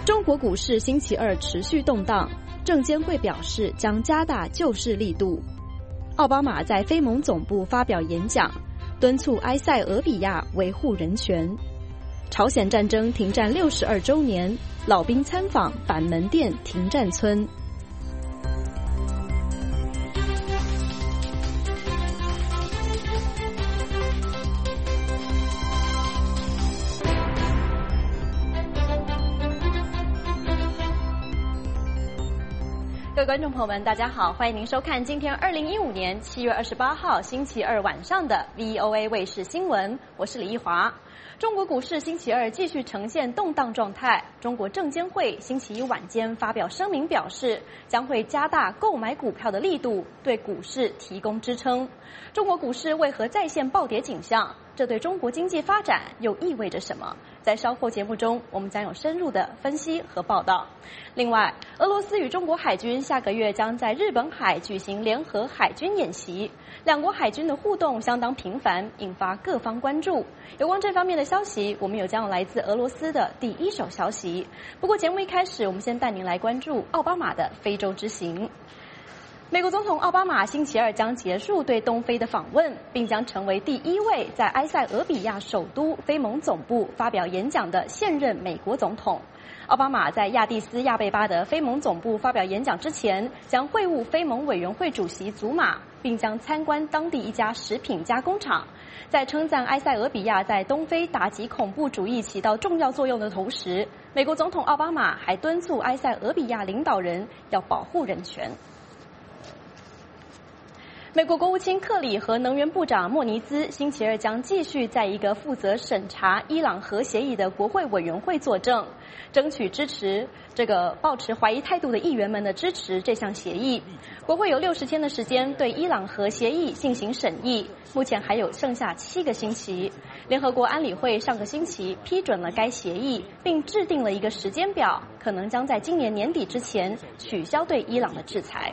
中国股市星期二持续动荡，证监会表示将加大救市力度。奥巴马在非盟总部发表演讲，敦促埃塞俄比亚维护人权。朝鲜战争停战62周年，老兵参访板门店停战村。各位观众朋友们，大家好，欢迎您收看今天2015年7月28号星期二晚上的 VOA 卫视新闻，我是李一华。中国股市星期二继续呈现动荡状态。中国证监会星期一晚间发表声明，表示将会加大购买股票的力度，对股市提供支撑。中国股市为何再现暴跌景象？这对中国经济发展又意味着什么？在稍后节目中，我们将有深入的分析和报道。另外，俄罗斯与中国海军下个月将在日本海举行联合海军演习，两国海军的互动相当频繁，引发各方关注。有关这方面的消息，我们有将有来自俄罗斯的第一手消息。不过节目一开始，我们先带您来关注奥巴马的非洲之行。美国总统奥巴马星期二将结束对东非的访问，并将成为第一位在埃塞俄比亚首都非盟总部发表演讲的现任美国总统。奥巴马在亚的斯亚贝巴的非盟总部发表演讲之前，将会晤非盟委员会主席祖马，并将参观当地一家食品加工厂。在称赞埃塞俄比亚在东非打击恐怖主义起到重要作用的同时，美国总统奥巴马还敦促埃塞俄比亚领导人要保护人权。美国国务卿克里和能源部长莫尼兹星期二将继续在一个负责审查伊朗核协议的国会委员会作证，争取支持抱持怀疑态度的议员们的支持这项协议。国会有60天的时间对伊朗核协议进行审议，目前还有剩下7个星期。联合国安理会上个星期批准了该协议，并制定了一个时间表，可能将在今年年底之前取消对伊朗的制裁。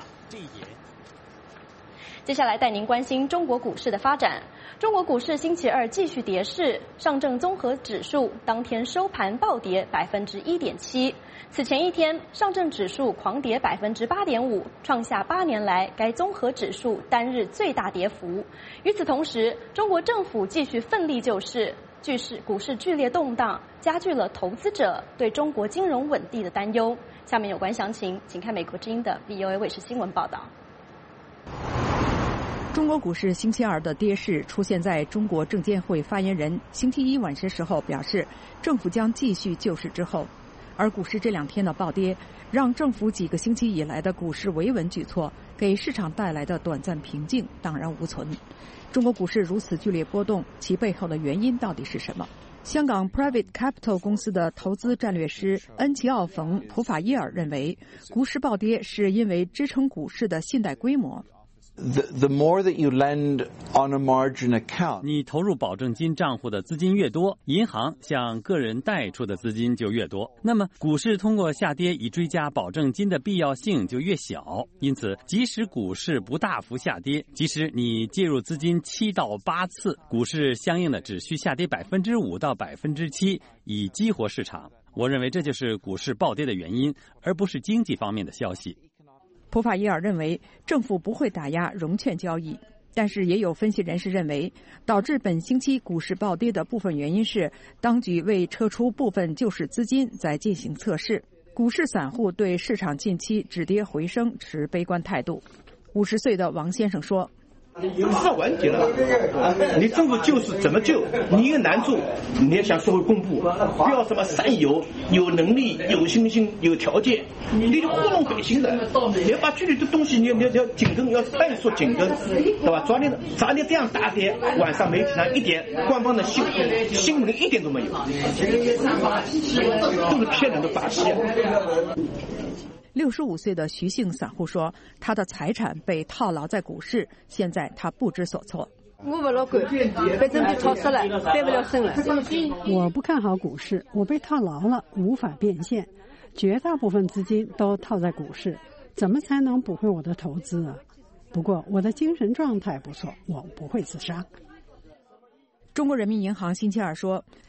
接下来带您关心中国股市的发展。中国股市星期二继续跌势，上证综合指数当天收盘暴跌1.7%。此前一天，上证指数狂跌8.5%，创下8年来该综合指数单日最大跌幅。与此同时，中国政府继续奋力救市，股市剧烈动荡，加剧了投资者对中国金融稳定的担忧。下面有关详情，请看美国之音的 VOA 卫视新闻报道。 中国股市星期二的跌势出现在中国证监会发言人星期一晚些时候表示，政府将继续救市之后，而股市这2天的暴跌，让政府几个星期以来的股市维稳举措给市场带来的短暂平静荡然无存。中国股市如此剧烈波动，其背后的原因到底是什么？香港 Private Capital 公司的投资战略师恩奇奥·冯·普法耶尔认为，股市暴跌是因为支撑股市的信贷规模。 The more that you lend on a margin account， 你投入保证金账户的资金越多，银行向个人贷出的资金就越多，那么股市通过下跌以追加保证金的必要性就越小。因此，即使股市不大幅下跌，即使你介入资金7到8次，股市相应的只需下跌5%到7%，以激活市场。我认为这就是股市暴跌的原因，而不是经济方面的消息。 普法耶尔认为，政府不会打压融券交易，但是也有分析人士认为，导致本星期股市暴跌的部分原因是当局为撤出部分救市资金在进行测试。股市散户对市场近期止跌回升持悲观态度。50岁的王先生说， 不是完结了，你政府救市怎么救？你有难处，你要向社会公布，不要什么善有能力、有信心、有条件，你就糊弄百姓的。你要把具体的东西，你要紧跟，要快速紧跟，对吧？昨天这样大跌，晚上媒体上一点官方的新闻一点都没有，都是骗人的把戏。 65岁的徐姓散户说，他的财产被套牢在股市，现在他不知所措。 我不老管，反正被套死了，翻不了身了。 我不看好股市，我被套牢了，无法变现，绝大部分资金都套在股市，怎么才能补回我的投资啊？不过我的精神状态不错，我不会自杀。 中国人民银行星期二说，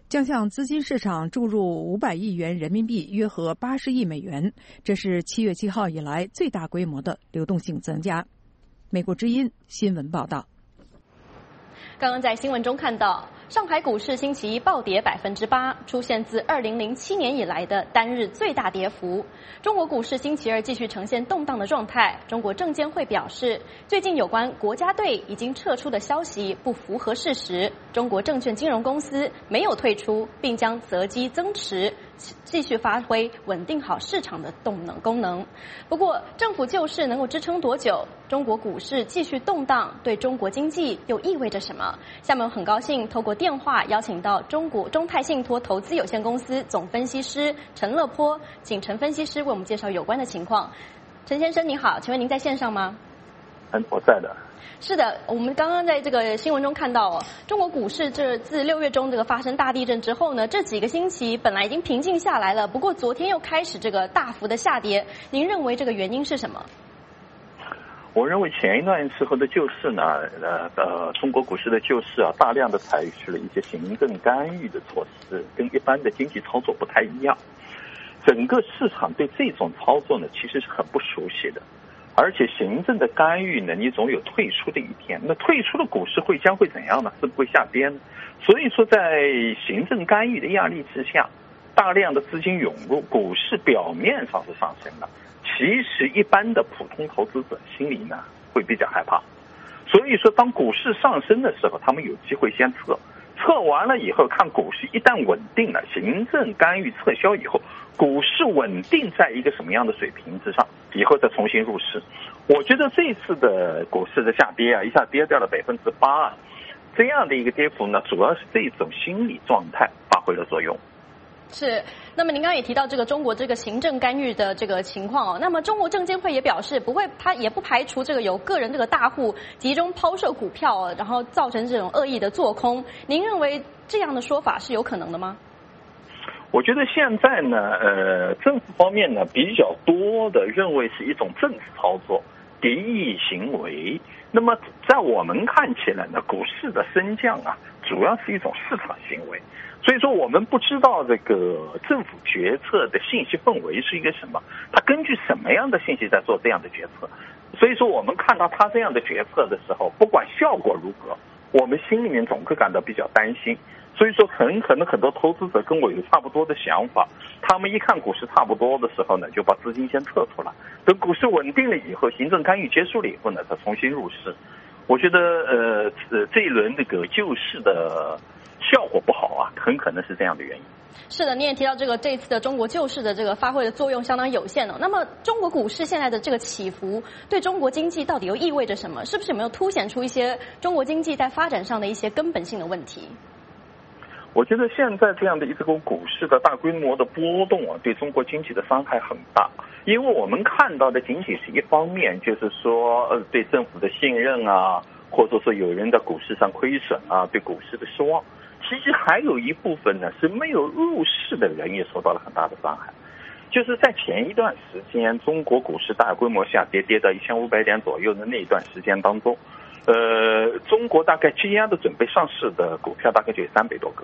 将向资金市场注入500亿元人民币，约合80亿美元，这是7月7号以来最大规模的流动性增加。美国之音新闻报道。 刚刚在新闻中看到，上海股市星期一暴跌8%，出现自2007年以来的单日最大跌幅。中国股市星期二继续呈现动荡的状态。中国证监会表示，最近有关国家队已经撤出的消息不符合事实，中国证券金融公司没有退出，并将择机增持，继续发挥稳定好市场的功能。不过，政府救市能够支撑多久？中国股市继续动荡，对中国经济又意味着什么？下面我很高兴透过电话邀请到中泰信托投资有限公司总分析师陈乐坡，请陈分析师为我们介绍有关的情况。陈先生您好，请问您在线上吗？ 我在的。 是的，我们刚刚在这个新闻中看到，中国股市自6月中这个发生大地震之后呢，这几个星期本来已经平静下来了，不过昨天又开始这个大幅的下跌。您认为这个原因是什么？ 我认为前一段时候的救市呢，中国股市的救市啊，大量的采取了一些行政干预的措施，跟一般的经济操作不太一样。整个市场对这种操作呢，其实是很不熟悉的。而且行政的干预呢，你总有退出的一天。那退出的股市将会怎样呢？是不会下跌呢？所以说，在行政干预的压力之下，大量的资金涌入，股市表面上是上升了。其实一般的普通投资者心里呢会比较害怕，所以说当股市上升的时候，他们有机会先撤完了以后，看股市一旦稳定了，行政干预撤销以后，股市稳定在一个什么样的水平之上，以后再重新入市。我觉得这次的股市的下跌啊，一下跌掉了8%啊，这样的一个跌幅呢，主要是这种心理状态发挥了作用。 是，那么您刚刚也提到这个中国这个行政干预的这个情况哦，那么中国证监会也表示他也不排除这个有个人这个大户集中抛售股票，然后造成这种恶意的做空。您认为这样的说法是有可能的吗？ 我觉得现在呢，政府方面呢比较多的认为是一种政治操作、敌意行为。那么在我们看起来呢，股市的升降啊，主要是一种市场行为。所以说我们不知道这个政府决策的信息氛围是一个什么，他根据什么样的信息在做这样的决策。所以说我们看到他这样的决策的时候，不管效果如何，我们心里面总会感到比较担心。所以说很可能很多投资者跟我有差不多的想法，他们一看股市差不多的时候呢，就把资金先撤出来，等股市稳定了以后，行政干预结束了以后呢，再重新入市。我觉得这一轮这个救市的效果不好啊，很可能是这样的原因。 是的，你也提到这次的中国救市的这个发挥的作用相当有限哦。那么中国股市现在的这个起伏，对中国经济到底又意味着什么？是不是有没有凸显出一些中国经济在发展上的一些根本性的问题？ 我觉得现在这样的一个股市的大规模的波动啊，对中国经济的伤害很大。因为我们看到的仅仅是一方面，就是说对政府的信任啊，或者说有人在股市上亏损啊，对股市的失望。其实还有一部分呢是没有入市的人也受到了很大的伤害。就是在前一段时间，中国股市大规模下跌，跌到1500点左右的那一段时间当中，中国大概积压的准备上市的股票大概就有300多个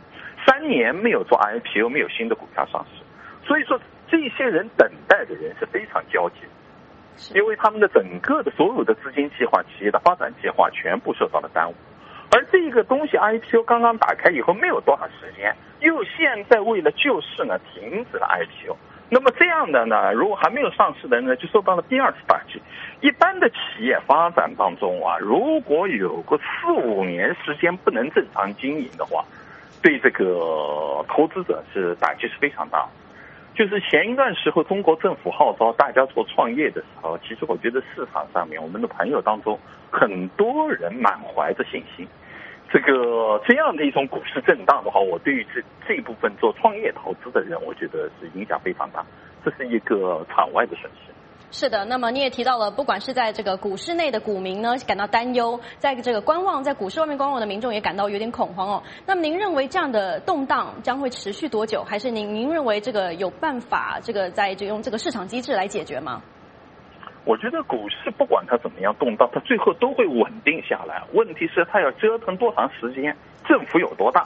，3年没有做 IPO， 没有新的股票上市，所以说这些人等待的人是非常焦急，因为他们的整个的所有的资金计划、企业的发展计划全部受到了耽误。而这个东西 IPO 刚刚打开以后没有多少时间，又现在为了救市呢停止了 IPO， 那么这样的呢，如果还没有上市的人呢，就受到了第二次打击。一般的企业发展当中啊，如果有个4-5年时间不能正常经营的话，对这个投资者是打击是非常大。就是前一段时候中国政府号召大家做创业的时候，其实我觉得市场上面我们的朋友当中很多人满怀着信心。这样的一种股市震荡的话，我对于这一部分做创业投资的人，我觉得是影响非常大，这是一个场外的损失。 是的，那么你也提到了，不管是在这个股市内的股民呢感到担忧，在这个观望，在股市外面观望的民众也感到有点恐慌哦。那么您认为这样的动荡将会持续多久？还是您认为这个有办法用这个市场机制来解决吗？ 我觉得股市不管它怎么样动荡，它最后都会稳定下来。问题是它要折腾多长时间，政府有多大。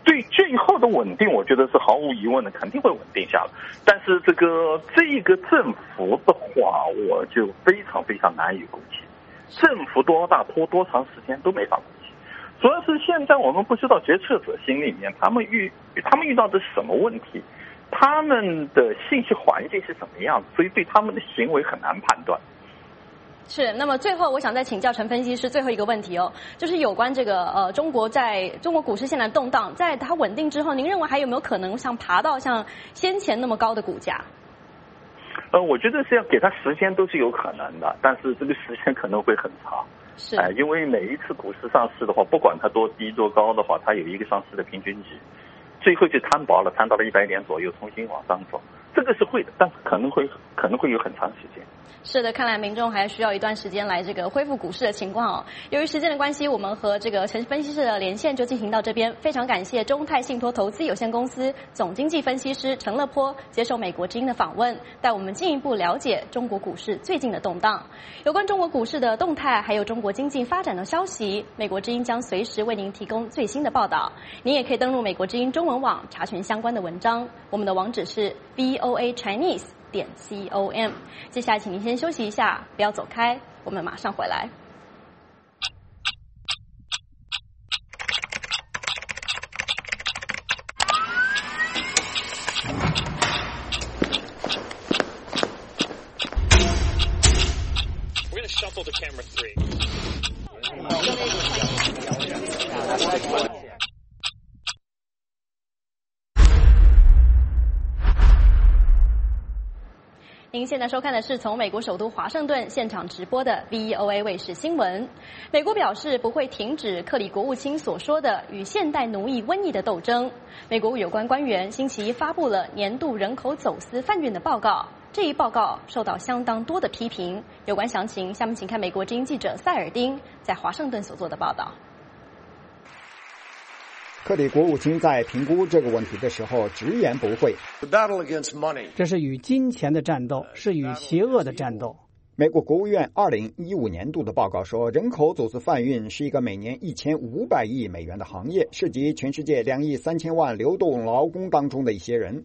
对最后的稳定，我觉得是毫无疑问的，肯定会稳定下来。但是这个政府的话，我就非常非常难以估计。政府多大拖多长时间都没法估计。主要是现在我们不知道决策者心里面他们遇到的是什么问题，他们的信息环境是什么样子，所以对他们的行为很难判断。 是，那么最后我想再请教陈分析师最后一个问题哦，就是有关这个中国股市现在动荡，在它稳定之后，您认为还有没有可能爬到像先前那么高的股价？ 我觉得是要给它时间都是有可能的，但是这个时间可能会很长。 是， 因为每一次股市上市的话，不管它多低多高的话，它有一个上市的平均值，最后就摊薄了，摊到了100点左右，重新往上走，这个是会的，但是可能会有很长时间。 是的，看来民众还需要一段时间来这个恢复股市的情况哦。由于时间的关系，我们和这个陈分析师的连线就进行到这边。非常感谢中泰信托投资有限公司总经济分析师陈乐波接受美国之音的访问，带我们进一步了解中国股市最近的动荡。有关中国股市的动态，还有中国经济发展的消息，美国之音将随时为您提供最新的报道。您也可以登录美国之音中文网查询相关的文章，我们的网址是 voachinese.com。接下来请您先休息一下，不要走开，我们马上回来。 We're going to shuffle to camera 3. 您现在收看的是从美国首都华盛顿现场直播的 VOA 卫视新闻。美国表示不会停止克里国务卿所说的与现代奴役瘟疫的斗争。美国有关官员星期一发布了年度人口走私贩运的报告，这一报告受到相当多的批评。有关详情，下面请看美国之音记者塞尔丁在华盛顿所做的报道。 克里国务卿在评估这个问题的时候直言不讳， 这是与金钱的战斗，是与邪恶的战斗。 美国国务院2015年度的报告说，人口走私贩运是一个每年1500亿美元的行业，涉及全世界2亿3000万流动劳工当中的一些人。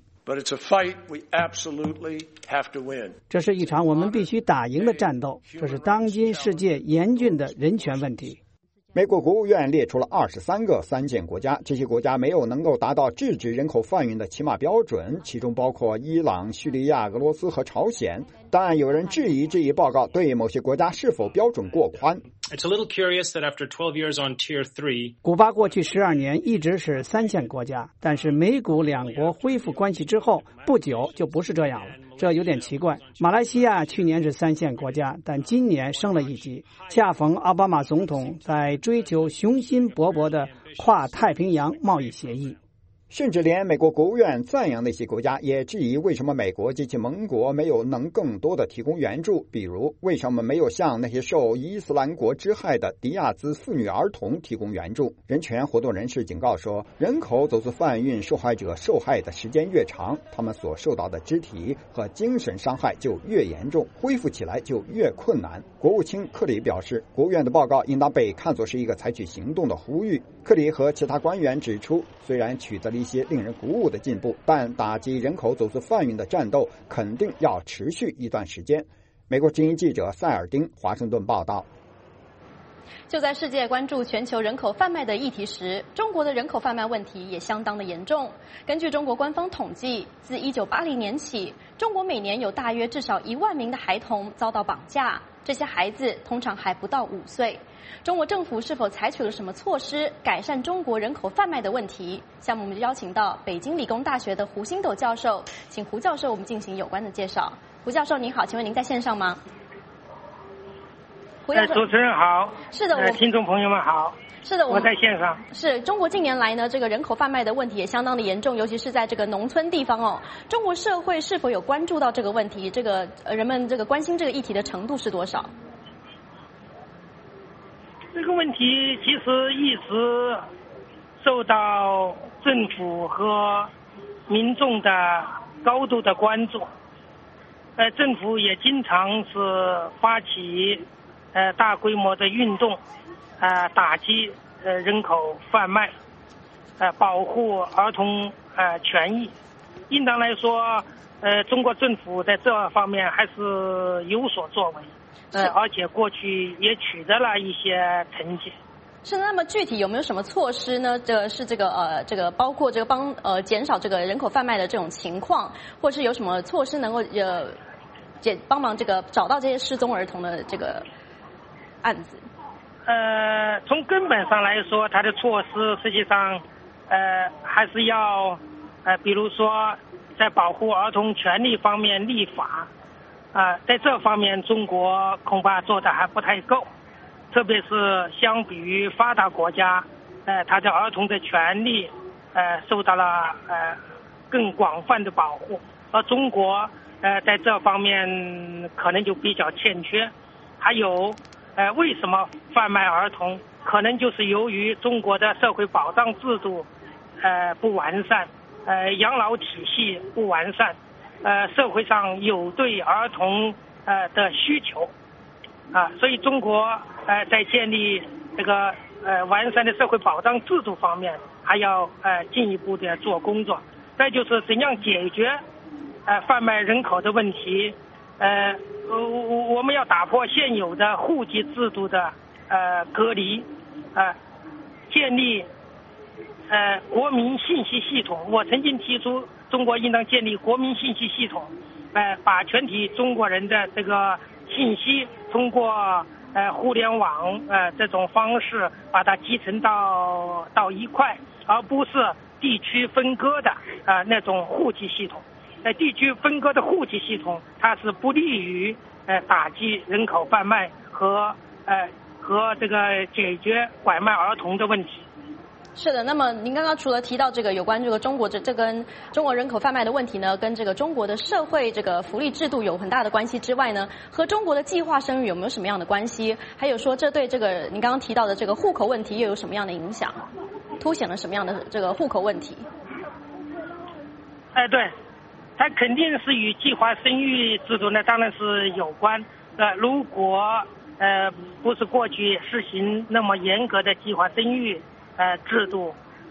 这是一场我们必须打赢的战斗，这是当今世界严峻的人权问题。 美国国务院列出了23个三线国家，这些国家没有能够达到制止人口贩运的起码标准，其中包括伊朗、叙利亚、俄罗斯和朝鲜。但有人质疑这一报告对某些国家是否标准过宽。 It's a little curious that after 12 years on Tier 3, 古巴过去12年一直是三线国家，但是美古两国恢复关系之后不久就不是这样了，这有点奇怪。马来西亚去年是三线国家，但今年升了一级，恰逢奥巴马总统在追求雄心勃勃的跨太平洋贸易协议。 甚至连美国国务院赞扬那些国家也质疑为什么美国及其盟国没有能更多的提供援助，比如为什么没有向那些受伊斯兰国之害的迪亚兹妇女儿童提供援助。人权活动人士警告说，人口走私贩运受害者受害的时间越长，他们所受到的肢体和精神伤害就越严重，恢复起来就越困难。国务卿克里表示，国务院的报告应当被看作是一个采取行动的呼吁。克里和其他官员指出，虽然取得了一些令人鼓舞的进步，但打击人口走私贩运的战斗肯定要持续一段时间。美国之音记者塞尔丁，华盛顿报道。 就在世界关注全球人口贩卖的议题时，中国的人口贩卖问题也相当的严重。根据中国官方统计，自1980年起，中国每年有大约至少1万名的孩童遭到绑架，这些孩子通常还不到5岁。中国政府是否采取了什么措施改善中国人口贩卖的问题？下面我们就邀请到北京理工大学的胡星斗教授，请胡教授我们进行有关的介绍。胡教授您好，请问您在线上吗？ 主持人好。 是的， 听众朋友们好。 是的， 我在线上。 是中国近年来呢，这个人口贩卖的问题也相当的严重，尤其是在这个农村地方哦。中国社会是否有关注到这个问题？这个人们这个关心这个议题的程度是多少？ 这个问题其实一直受到政府和民众的高度的关注。政府也经常是发起大规模的运动，打击人口贩卖。 保护儿童权益。应当来说，中国政府在这方面还是有所作为，而且过去也取得了一些成绩。 是，那么具体有没有什么措施呢？这个包括这个减少这个人口贩卖的这种情况，或是有什么措施能够帮忙这个找到这些失踪儿童的这个案子？ 从根本上来说，它的措施实际上还是要比如说在保护儿童权利方面立法在这方面中国恐怕做的还不太够。特别是相比于发达国家，他的儿童的权利受到了更广泛的保护，而中国在这方面可能就比较欠缺。还有为什么贩卖儿童，可能就是由于中国的社会保障制度不完善，养老体系不完善，社会上有对儿童的需求所以中国在建立这个完善的社会保障制度方面还要进一步的做工作。再就是怎样解决贩卖人口的问题，我们要打破现有的户籍制度的隔离，建立国民信息系统。我曾经提出中国应当建立国民信息系统，把全体中国人的这个信息通过互联网这种方式把它集成到一块，而不是地区分割的那种户籍系统。地区分割的户籍系统，它是不利于打击人口贩卖和这个解决拐卖儿童的问题。 是的，那么您刚刚除了提到这个有关这个中国这跟中国人口贩卖的问题呢，跟这个中国的社会这个福利制度有很大的关系之外呢，和中国的计划生育有没有什么样的关系？还有说这对这个您刚刚提到的这个户口问题又有什么样的影响？凸显了什么样的这个户口问题？ 对，它肯定是与计划生育制度呢，当然是有关。如果不是过去实行那么严格的计划生育制度，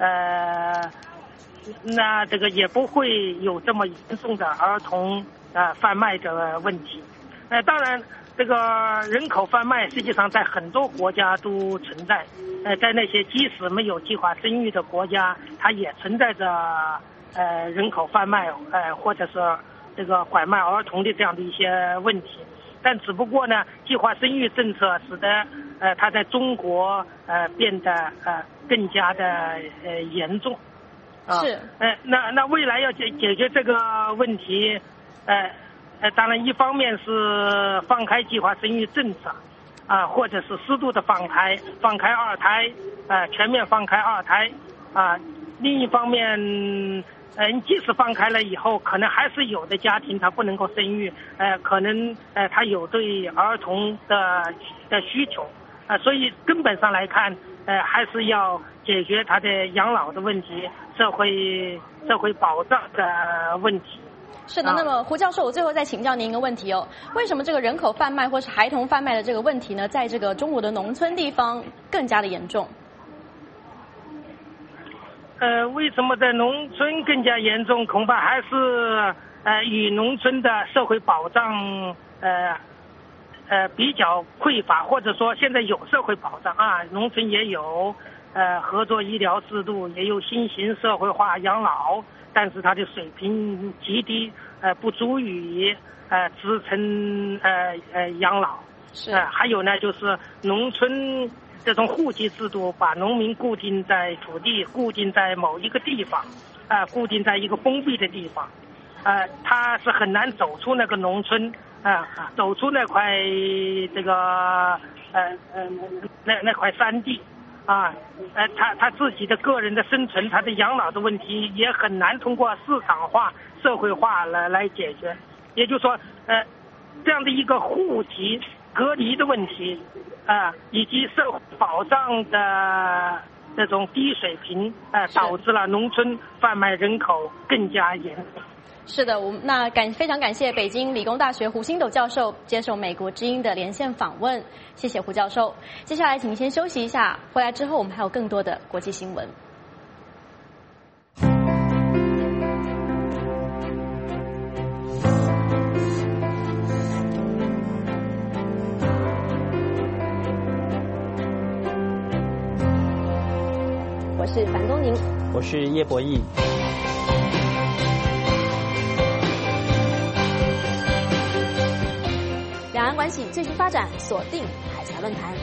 那这个也不会有这么严重的儿童贩卖的问题。当然，这个人口贩卖实际上在很多国家都存在，在那些即使没有计划生育的国家，它也存在着人口贩卖或者是这个拐卖儿童的这样的一些问题。但只不过呢，计划生育政策使得它在中国变得更加的严重。 是。 那未来要解决这个问题，当然一方面是放开计划生育政策或者是适度的放开二胎，全面放开二胎另一方面即使放开了以后，可能还是有的家庭他不能够生育，可能他有对儿童的需求，所以根本上来看，还是要解决他的养老的问题，社会保障的问题。 是的，那么胡教授，我最后再请教您一个问题为什么这个人口贩卖或是孩童贩卖的这个问题呢，在这个中国的农村地方更加的严重？ 为什么在农村更加严重？恐怕还是与农村的社会保障比较匮乏，或者说现在有社会保障农村也有合作医疗制度，也有新型社会化养老，但是它的水平极低，不足以支撑养老。 是。 还有呢，就是农村这种户籍制度把农民固定在土地，固定在某一个地方，固定在一个封闭的地方，他是很难走出那个农村，走出那块这个那块山地，他自己的个人的生存，他的养老的问题也很难通过市场化、社会化来解决。也就是说，这样的一个户籍隔离的问题。以及社会保障的这种低水平，导致了农村贩卖人口更加严重。 是的，那非常感谢北京理工大学胡星斗教授接受美国之音的连线访问，谢谢胡教授。接下来请先休息一下，回来之后我们还有更多的国际新闻。 迎。 我是叶博弈。 两岸关系最新发展，锁定海峡论坛。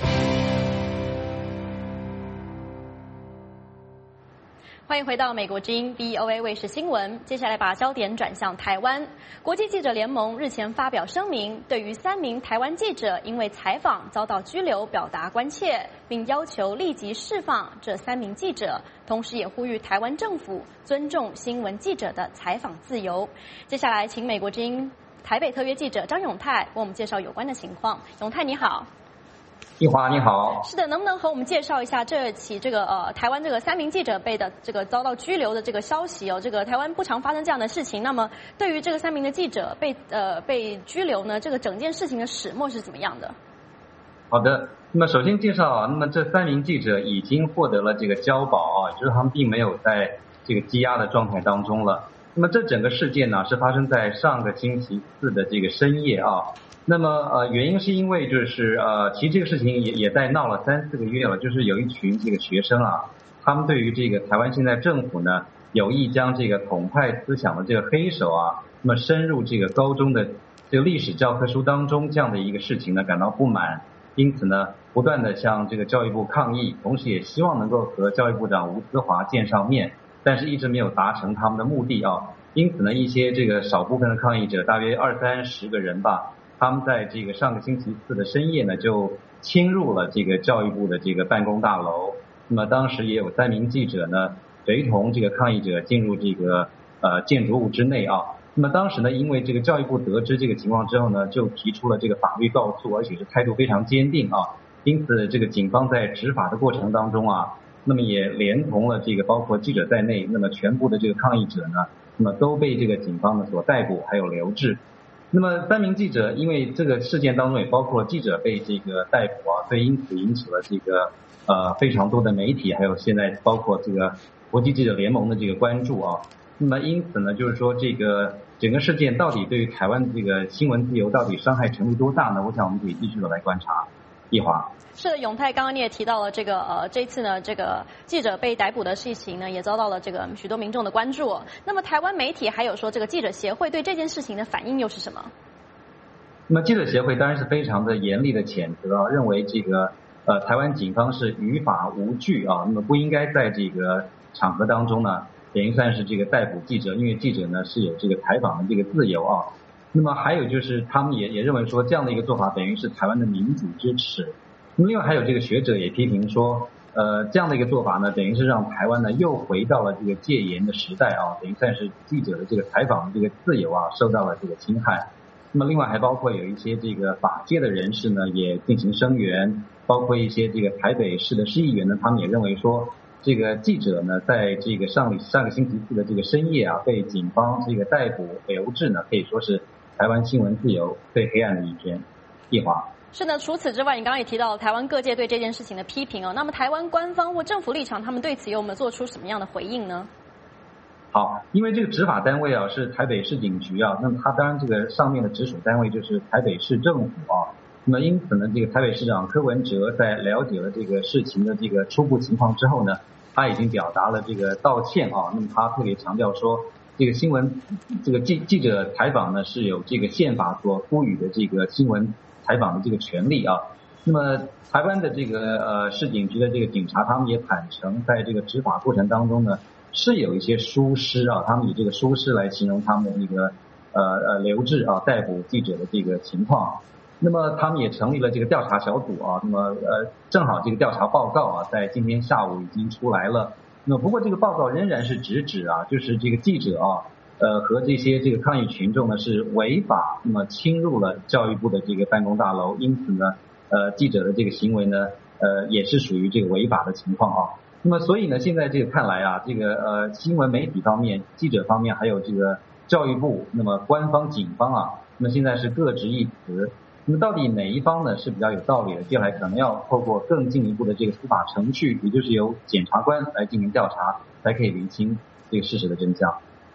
欢迎回到美国之音 VOA 卫视新闻。接下来把焦点转向台湾。国际记者联盟日前发表声明，对于3名台湾记者因为采访遭到拘留表达关切，并要求立即释放这3名记者，同时也呼吁台湾政府尊重新闻记者的采访自由。接下来请美国之音台北特约记者张永泰为我们介绍有关的情况。永泰你好。 一华你好。 是的，能不能和我们介绍一下这起台湾3名记者被的遭到拘留的这个消息哦？台湾不常发生这样的事情。那么对于3名的记者被拘留呢，整件事情的始末是怎么样的？ 好的，那么首先介绍那么这3名记者已经获得了交保就是他们并没有在羁押的状态当中了。那么这整个事件呢是发生在上个星期四的深夜那么原因是因为其实这个事情也在闹了3-4个月了，有一群学生他们对于台湾现在政府呢有意将统派思想的黑手那么深入高中的历史教科书当中这样的一个事情呢感到不满，因此呢不断的向教育部抗议，同时也希望能够和教育部长吴思华见上面，但是一直没有达成他们的目的因此呢一些少部分的抗议者大约20-30个人吧，他们在上个星期四的深夜呢就侵入了教育部的办公大楼。那么当时也有3名记者呢随同抗议者进入建筑物之内那么当时呢因为教育部得知情况之后呢就提出了法律告诉，而且是态度非常坚定因此警方在执法的过程当中那么也连同了包括记者在内，那么全部的抗议者呢那么都被警方呢所逮捕还有留置。那么3名记者因为这个事件当中也包括记者被逮捕所以因此引起了非常多的媒体还有现在包括国际记者联盟的关注那么因此呢说整个事件到底对于台湾新闻自由到底伤害程度多大呢？我想我们可以继续的来观察。一华。 是的，永泰，刚刚你也提到了这次呢记者被逮捕的事情呢也遭到了许多民众的关注那么台湾媒体还有说记者协会对这件事情的反应又是什么？ 那么记者协会当然是非常的严厉的谴责认为台湾警方是于法无据那么不应该在场合当中呢等于算是逮捕记者，因为记者呢是有采访的自由那么还有他们也认为说这样的一个做法等于是台湾的民主之耻。那么另外还有学者也批评说这样的一个做法呢等于是让台湾呢又回到了戒严的时代等于算是记者的采访的自由受到了侵害。那么另外还包括有一些法界的人士呢也进行声援，包括一些台北市的市议员呢他们也认为说记者呢在上个星期四的深夜被警方逮捕留置呢可以说是台湾新闻自由最黑暗的一天。一华。 是的，除此之外，你刚刚也提到了台湾各界对这件事情的批评那么台湾官方或政府立场，他们对此有没有做出什么样的回应呢？ 好，因为执法单位是台北市警局那么它当然上面的直属单位就是台北市政府那么因此呢台北市长柯文哲在了解了事情的初步情况之后呢，他已经表达了道歉那么他特别强调说新闻记者采访呢是有宪法所赋予的新闻采访的权利那么台湾的市警局的警察他们也坦诚在执法过程当中呢是有一些疏失他们以疏失来形容他们的留置逮捕记者的情况。那么他们也成立了调查小组那么正好调查报告在今天下午已经出来了。那么不过报告仍然是直指就是记者和这些抗议群众呢是违法，那么侵入了教育部的办公大楼，因此呢记者的行为呢也是属于违法的情况那么所以呢现在看来新闻媒体方面、记者方面还有教育部，那么官方警方那么现在是各执一词。那么到底哪一方呢是比较有道理的？接下来可能要透过更进一步的司法程序，也就是由检察官来进行调查，才可以厘清事实的真相。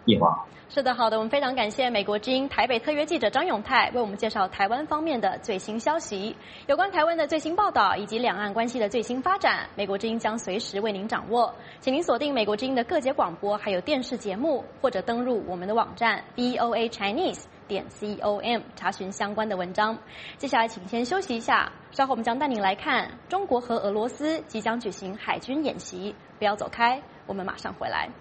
一华。 是的，好的，我们非常感谢美国之音台北特约记者张永泰为我们介绍台湾方面的最新消息。有关台湾的最新报道以及两岸关系的最新发展，美国之音将随时为您掌握。请您锁定美国之音的各节广播还有电视节目，或者登入我们的网站 voachinese.com 查询相关的文章。接下来请先休息一下，稍后我们将带您来看中国和俄罗斯即将举行海军演习。不要走开，我们马上回来。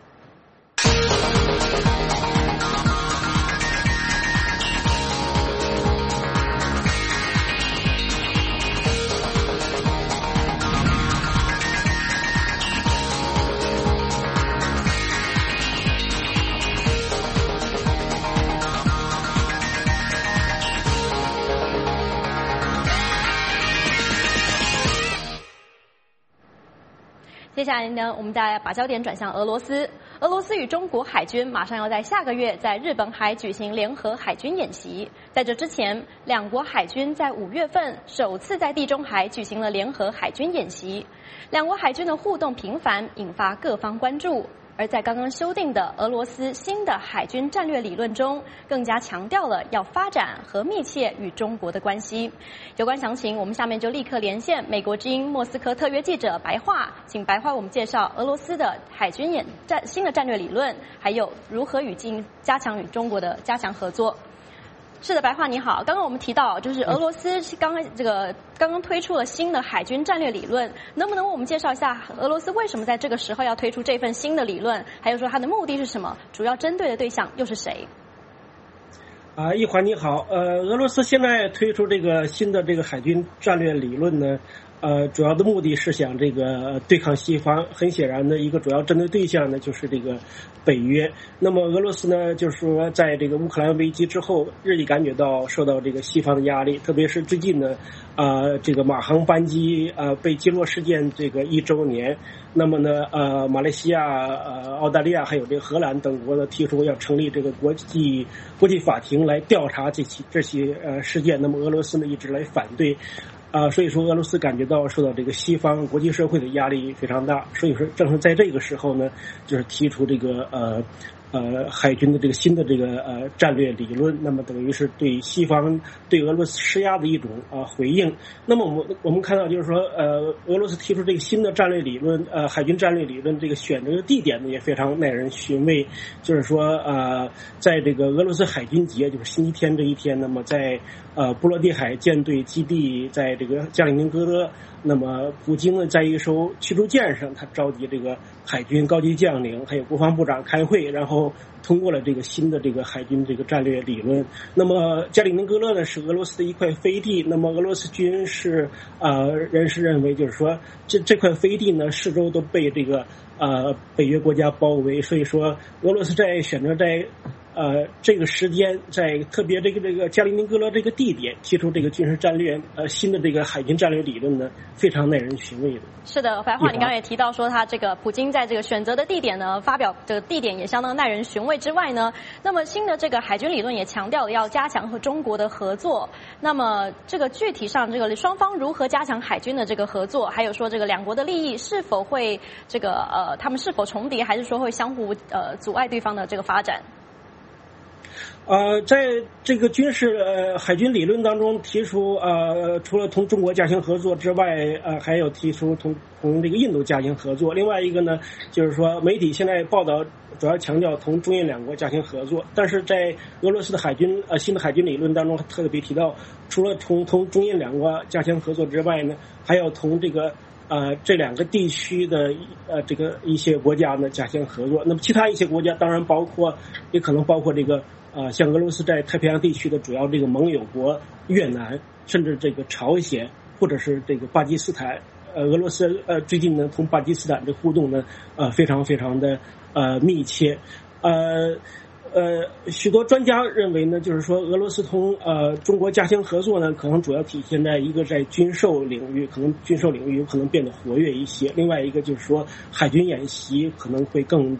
接下来呢，我们再把焦点转向俄罗斯。俄罗斯与中国海军马上要在下个月在日本海举行联合海军演习。在这之前，两国海军在5月份首次在地中海举行了联合海军演习。两国海军的互动频繁，引发各方关注。而在刚刚修订的俄罗斯新的海军战略理论中，更加强调了要发展和密切与中国的关系。有关详情，我们下面就立刻连线美国之音莫斯科特约记者白桦，请白桦我们介绍俄罗斯的海军新的战略理论，还有如何加强与中国的加强合作。是的，白桦你好。刚刚我们提到，就是俄罗斯刚刚推出了新的海军战略理论，能不能为我们介绍一下俄罗斯为什么在这个时候要推出这份新的理论？还有说它的目的是什么？主要针对的对象又是谁？ 一华你好。俄罗斯现在推出这个新的这个海军战略理论呢，主要的目的是想这个对抗西方。很显然的一个主要针对对象呢，就是这个北约。那么俄罗斯呢，就是说在这个乌克兰危机之后，日益感觉到受到这个西方的压力，特别是最近呢，这个马航班机被击落事件这个1周年。那么呢，马来西亚、澳大利亚还有这个荷兰等国呢，提出要成立这个国际法庭来调查这些事件。那么俄罗斯呢一直来反对。所以说俄罗斯感觉到受到这个西方国际社会的压力非常大，所以说正是在这个时候呢，就是提出这个海军的这个新的这个战略理论，那么等于是对西方对俄罗斯施压的一种回应。那么我们看到就是说俄罗斯提出这个新的战略理论，海军战略理论这个选择的地点呢也非常耐人寻味，就是说在这个俄罗斯海军节，就是星期天这一天，那么在波罗的海舰队基地在这个加里宁格勒，那么普京呢在一艘驱逐舰上，他召集这个海军高级将领还有国防部长开会，然后通过了这个新的这个海军这个战略理论。那么加里宁格勒呢是俄罗斯的一块飞地，那么俄罗斯军事人士认为，就是说这块飞地呢四周都被这个北约国家包围，所以说俄罗斯选择在这个时间，在特别这个加里宁格勒这个地点提出这个军事战略新的这个海军战略理论呢，非常耐人寻味的。 是的，白桦，你刚刚也提到说，他这个普京在这个选择的地点呢，发表这个地点也相当耐人寻味之外呢，那么新的这个海军理论也强调了要加强和中国的合作。那么这个具体上，这个双方如何加强海军的这个合作，还有说这个两国的利益是否会这个他们是否重叠，还是说会相互阻碍对方的这个发展？ 在这个军事海军理论当中提出除了同中国加强合作之外，还有提出同这个印度加强合作。另外一个呢，就是说媒体现在报道主要强调同中印两国加强合作，但是在俄罗斯的海军新的海军理论当中特别提到，除了同中印两国加强合作之外呢，还要同这个这两个地区的这个一些国家呢加强合作。那么其他一些国家当然也可能包括这个像俄罗斯在太平洋地区的主要这个盟友国越南，甚至这个朝鲜或者是这个巴基斯坦。俄罗斯最近呢同巴基斯坦的互动呢非常非常的密切。许多专家认为呢，就是说俄罗斯同中国加强合作呢，可能主要体现在一个在军售领域，可能军售领域有可能变得活跃一些；另外一个就是说海军演习可能会更多。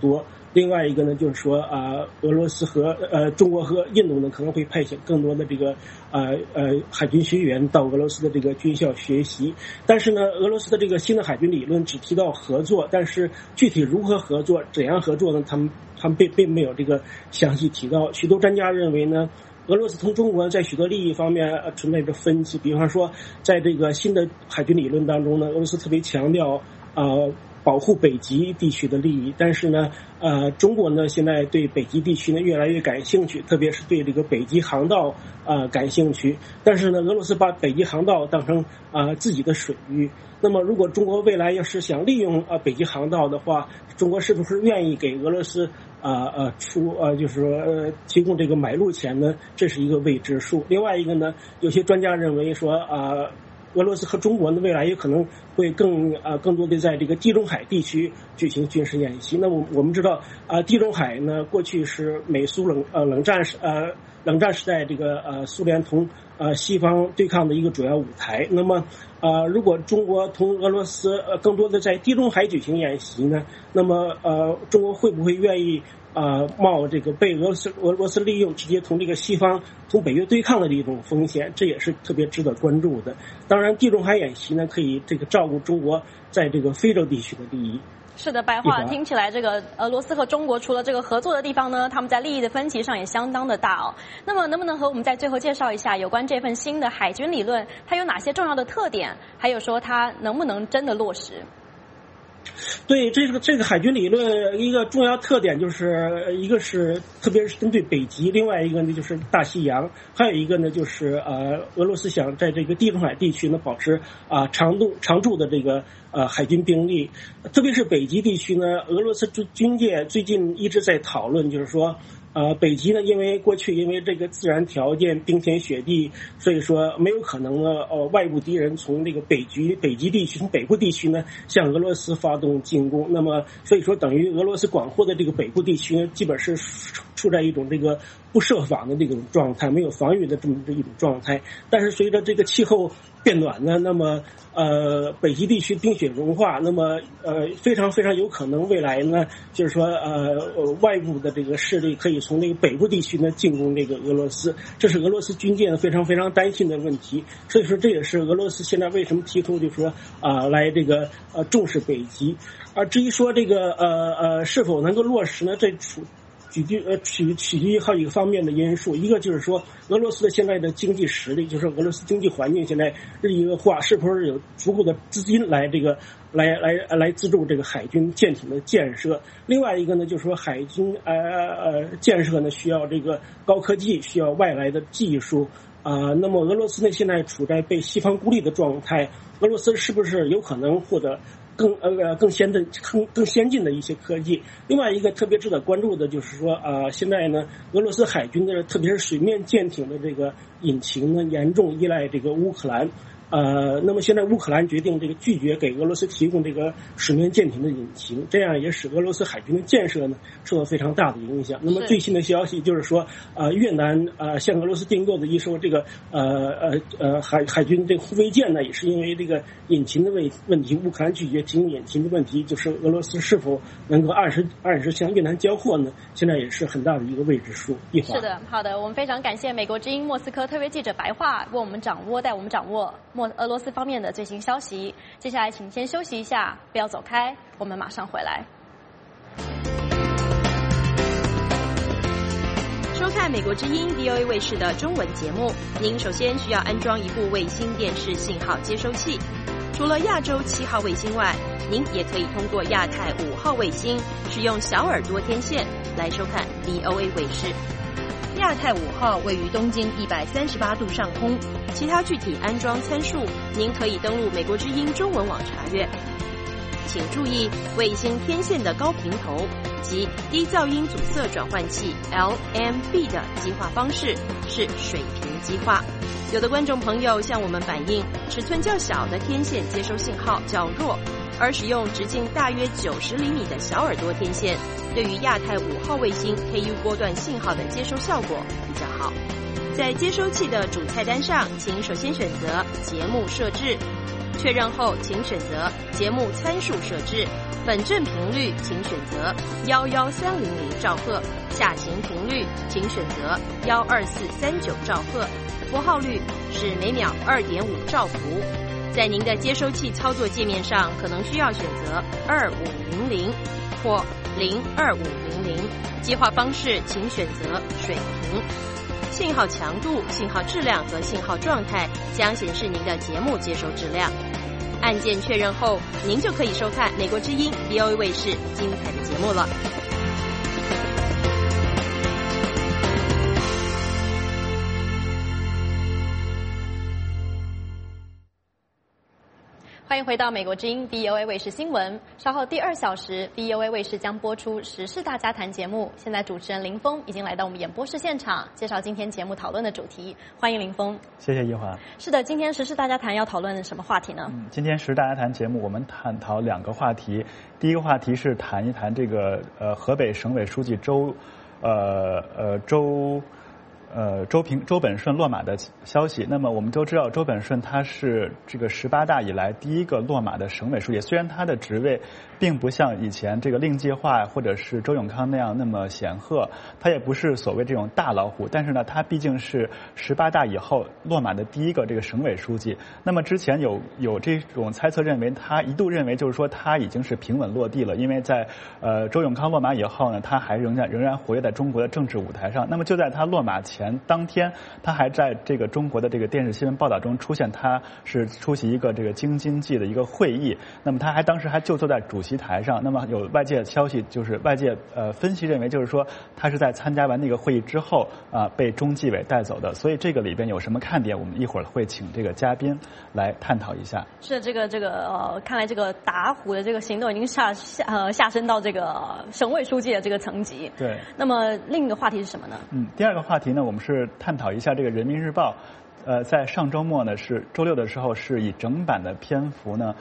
另外一个呢，就是说俄罗斯和中国和印度呢可能会派遣更多的这个海军学员到俄罗斯的这个军校学习。但是呢，俄罗斯的这个新的海军理论只提到合作，但是具体如何合作、怎样合作呢？他们并没有这个详细提到。许多专家认为呢，俄罗斯同中国在许多利益方面存在着分歧。比方说，在这个新的海军理论当中呢，俄罗斯特别强调保护北极地区的利益，但是呢，中国呢现在对北极地区呢越来越感兴趣，特别是对这个北极航道感兴趣。但是呢，俄罗斯把北极航道当成自己的水域。那么，如果中国未来要是想利用北极航道的话，中国是不是愿意给俄罗斯就是说提供这个买路钱呢？这是一个未知数。另外一个呢，有些专家认为说俄罗斯和中国呢未来也可能会更多的在这个地中海地区举行军事演习。那么我们知道地中海呢过去是美苏冷战时代这个苏联同西方对抗的一个主要舞台。那么如果中国同俄罗斯更多的在地中海举行演习呢，那么中国会不会愿意冒这个被俄罗斯利用，直接同这个西方同北约对抗的一种风险？这也是特别值得关注的。当然，地中海演习呢，可以这个照顾中国在这个非洲地区的利益。 是的，白话听起来，这个俄罗斯和中国除了这个合作的地方呢，他们在利益的分歧上也相当的大哦。那么，能不能和我们在最后介绍一下有关这份新的海军理论，它有哪些重要的特点？还有说它能不能真的落实？ 对，这个海军理论一个重要特点就是一个是特别是针对北极，另外一个呢就是大西洋，还有一个呢就是俄罗斯想在这个地中海地区呢保持常驻的这个海军兵力，特别是北极地区呢，俄罗斯军界最近一直在讨论，就是说北极呢，因为过去因为这个自然条件冰天雪地，所以说没有可能呢外部敌人从这个北极地区从北部地区呢向俄罗斯发动进攻。那么所以说等于俄罗斯广阔的这个北部地区呢，基本是处在一种这个不设防的这种状态，没有防御的这么一种状态。但是随着这个气候变暖呢，那么北极地区冰雪融化，那么非常非常有可能未来呢，就是说外部的这个势力可以从那个北部地区呢进攻这个俄罗斯，这是俄罗斯军界呢非常非常担心的问题。所以说这也是俄罗斯现在为什么提出就是说来这个重视北极。至于说这个是否能够落实呢，这取决于好几个方面的因素。一个就是说俄罗斯的现在的经济实力，就是俄罗斯经济环境现在日益恶化，是不是有足够的资金来这个来资助这个海军舰艇的建设。另外一个呢，就是说海军建设呢需要这个高科技，需要外来的技术那么俄罗斯呢现在处在被西方孤立的状态，俄罗斯是不是有可能获得更先进的一些科技？另外一个特别值得关注的就是说现在呢俄罗斯海军的特别是水面舰艇的这个引擎呢严重依赖这个乌克兰。那么现在乌克兰决定这个拒绝给俄罗斯提供这个水面舰艇的引擎，这样也使俄罗斯海军的建设呢受到非常大的影响。那么最新的消息就是说越南向俄罗斯订购的一艘这个海军这个护卫舰呢，也是因为这个引擎的问题，乌克兰拒绝提供引擎的问题，就是俄罗斯是否能够按时向越南交货呢，现在也是很大的一个未知数。 是的，好的，我们非常感谢美国之音莫斯科特别记者白桦为我们带我们掌握俄罗斯方面的最新消息。接下来请先休息一下，不要走开，我们马上回来。 收看美国之音 VOA 卫视的中文节目，您首先需要安装一部卫星电视信号接收器。除了亚洲7号卫星外，您也可以通过亚太5号卫星使用小耳朵天线来收看 VOA 卫视。亚太5号位于东经138度上空，其他具体安装参数您可以登录美国之音中文网查阅。请注意，卫星天线的高频头及低噪音阻塞转换器 LMB 的激化方式是水平激化。有的观众朋友向我们反映，尺寸较小的天线接收信号较弱，而使用直径大约90厘米的小耳朵天线，对于亚太5号卫星 KU 波段信号的接收效果比较好。在接收器的主菜单上，请首先选择节目设置， 确认后，请选择节目参数设置，本振频率请选择11300兆赫，下行频率请选择12439兆赫，拨号率是每秒2.5兆伏。在您的接收器操作界面上，可能需要选择2500或02500，接话方式请选择水平。信号强度、信号质量和信号状态将显示您的节目接收质量。按键确认后，您就可以收看美国之音 VOA 卫视精彩的节目了。 欢迎回到美国之音 VOA 卫视新闻。稍后第2小时 VOA 卫视将播出时事大家谈节目。现在主持人林峰已经来到我们演播室现场，介绍今天节目讨论的主题。欢迎林峰。 谢谢一华。 是的，今天时事大家谈要讨论什么话题呢？ 今天时事大家谈节目我们探讨2个话题。第一个话题是谈一谈这个河北省委书记周本顺落马的消息。那么我们都知道，周本顺他是这个18大以来第一个落马的省委书记。虽然他的职位并不像以前这个令计划或者是周永康那样那么显赫，他也不是所谓这种大老虎，但是呢，他毕竟是18大以后落马的第一个这个省委书记。那么之前有这种猜测认为，他一度认为就是说他已经是平稳落地了，因为在周永康落马以后呢，他还仍然活跃在中国的政治舞台上。那么就在他落马前当天，他还在这个中国的这个电视新闻报道中出现，他是出席一个这个京津冀的一个会议。那么他当时还就坐在主席台上。那么有外界消息，就是外界分析认为，就是说他是在参加完那个会议之后被中纪委带走的。所以这个里边有什么看点，我们一会儿会请这个嘉宾来探讨一下。 是这个看来这个打虎的这个行动已经下升到这个省委书记的这个层级。 对。 那么另一个话题是什么呢？ 第2个话题呢，我们是探讨一下这个人民日报。在上周末呢，是周六的时候，是以整版的篇幅呢，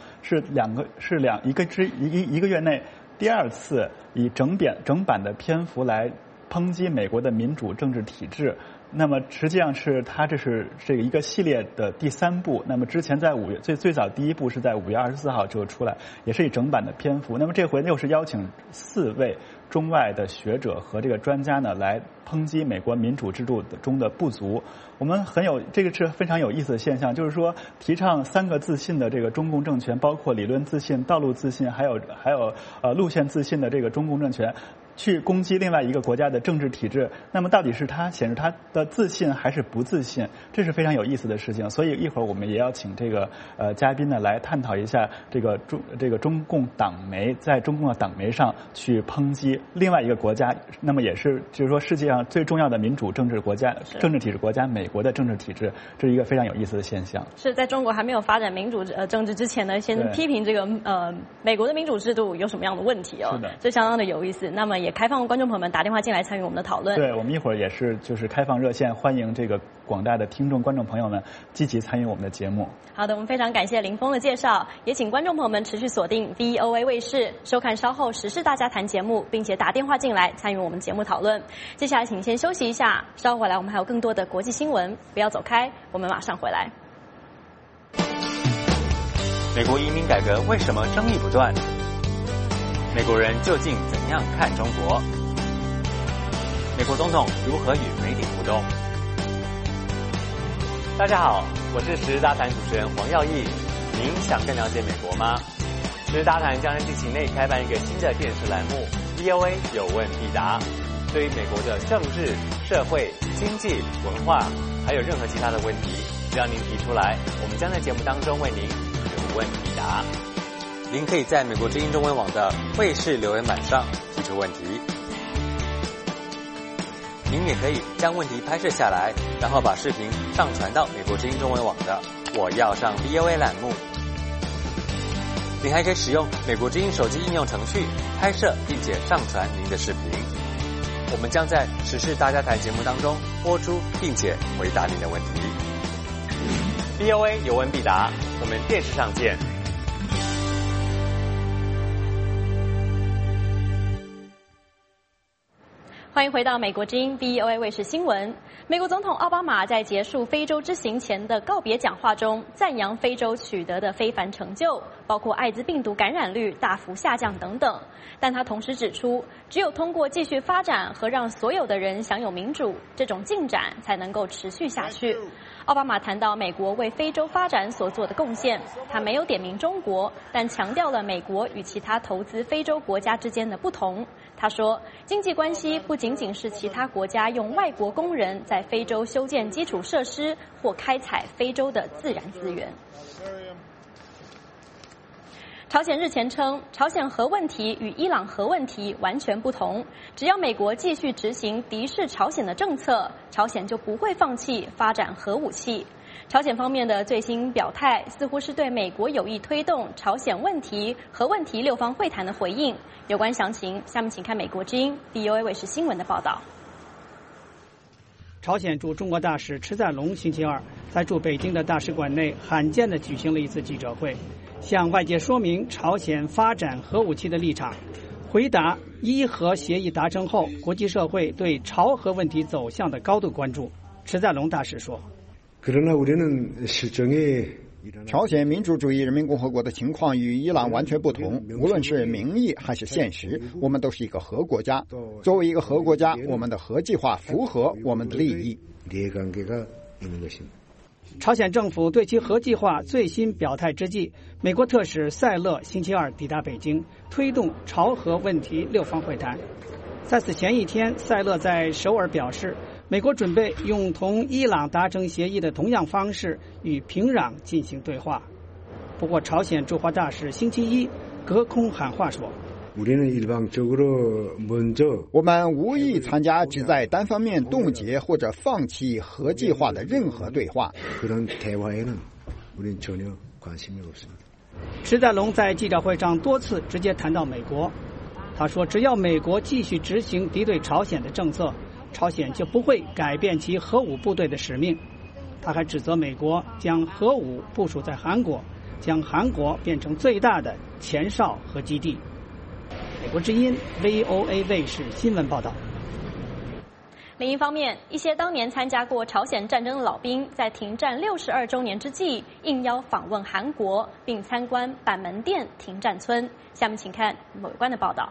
一个月内第2次以整版的篇幅来抨击美国的民主政治体制。那么实际上是这是这个一个系列的第3部。那么之前在5月最早第1部是在5月24号就出来，也是以整版的篇幅。那么这回又是邀请4位中外的学者和这个专家呢来抨击美国民主制度中的不足。我们这个是非常有意思的现象，就是说提倡3个自信的这个中共政权，包括理论自信、道路自信，还有路线自信的这个中共政权，去攻击另外一个国家的政治体制。那么到底是他显示他的自信还是不自信？这是非常有意思的事情。所以一会儿我们也要请这个嘉宾呢来探讨一下这个中共党媒在中共的党媒上去抨击另外一个国家，那么也是就是说世界上最重要的民主政治体制国家美国的政治体制，这是一个非常有意思的现象。 是在中国还没有发展民主政治之前呢，先批评这个美国的民主制度有什么样的问题哦？ 是的， 这相当的有意思。那么也开放观众朋友们打电话进来参与我们的讨论。 对，我们一会儿也是就是开放热线，欢迎这个广大的听众观众朋友们积极参与我们的节目。 好的，我们非常感谢林峰的介绍，也请观众朋友们持续锁定 VOA 卫视，收看稍后时事大家谈节目，并且打电话进来参与我们节目讨论。接下来请先休息一下，稍后回来我们还有更多的国际新闻，不要走开，我们马上回来。 美国移民改革为什么争议不断？美国人究竟怎样看中国？美国总统如何与媒体互动？大家好，我是时事大谈主持人黄耀义。您想更了解美国吗？时事大谈将在近期内开办一个新的电视栏目 VOA 有问必答。对于美国的政治、社会、经济、文化，还有任何其他的问题，只要您提出来，我们将在节目当中为您有问必答。您可以在美国之音中文网的卫视留言板上提出问题。您也可以将问题拍摄下来，然后把视频上传到美国之音中文网的我要上 VOA 栏目。您还可以使用美国之音手机应用程序拍摄并且上传您的视频。我们将在时事大家谈节目当中播出，并且回答您的问题。VOA 有问必答，我们电视上见。 欢欢迎回到美国之音 VOA 卫视新闻。美国总统奥巴马在结束非洲之行前的告别讲话中，赞扬非洲取得的非凡成就，包括艾滋病毒感染率大幅下降等等。但他同时指出，只有通过继续发展和让所有的人享有民主，这种进展才能够持续下去。奥巴马谈到美国为非洲发展所做的贡献，他没有点名中国，但强调了美国与其他投资非洲国家之间的不同。他说，经济关系不仅仅是其他国家用外国工人在非洲修建基础设施或开采非洲的自然资源。朝鲜日前称，朝鲜核问题与伊朗核问题完全不同，只要美国继续执行敌视朝鲜的政策，朝鲜就不会放弃发展核武器。朝鲜方面的最新表态似乎是对美国有意推动朝鲜问题、核问题6方会谈的回应。有关详情，下面请看美国之音 VOA 卫视新闻的报道。 朝鲜驻中国大使池在龙星期二在驻北京的大使馆内罕见地举行了一次记者会，向外界说明朝鲜发展核武器的立场，回答伊核协议达成后国际社会对朝核问题走向的高度关注。池在龙大使说， 朝鲜民主主义人民共和国的情况与伊朗完全不同，无论是名义还是现实，我们都是一个核国家。作为一个核国家，我们的核计划符合我们的利益。 朝鲜政府对其核计划最新表态之际，美国特使塞勒星期二抵达北京，推动朝核问题6方会谈。在此前一天，塞勒在首尔表示，美国准备用同伊朗达成协议的同样方式与平壤进行对话。不过，朝鲜驻华大使星期一隔空喊话说， 我们无意参加旨在单方面冻结或者放弃核计划的任何对话。 池在龙在记者会上多次直接谈到美国，他说，只要美国继续执行敌对朝鲜的政策，朝鲜就不会改变其核武部队的使命。他还指责美国将核武部署在韩国，将韩国变成最大的前哨核基地。美国之音 VOA 卫视新闻报道。 另一方面，一些当年参加过朝鲜战争的老兵，在停战62周年之际，应邀访问韩国，并参观板门店停战村。下面请看有关的报道。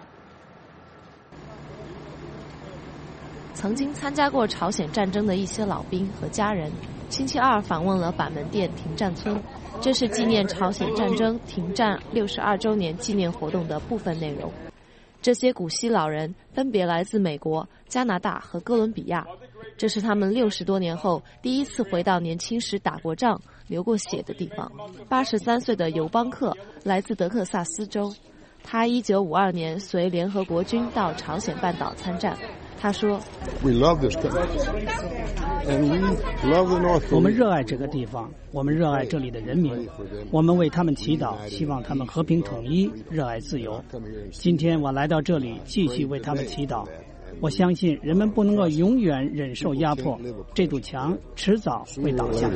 曾经参加过朝鲜战争的一些老兵和家人，星期二访问了板门店停战村，这是纪念朝鲜战争停战62周年纪念活动的部分内容。这些古稀老人分别来自美国、加拿大和哥伦比亚，这是他们60多年后第一次回到年轻时打过仗、流过血的地方。83岁的尤邦克来自德克萨斯州，他1952年随联合国军到朝鲜半岛参战。他说， 我们热爱这个地方，我们热爱这里的人民，我们为他们祈祷，希望他们和平统一，热爱自由。今天我来到这里，继续为他们祈祷。我相信人们不能够永远忍受压迫，这堵墙迟早会倒下。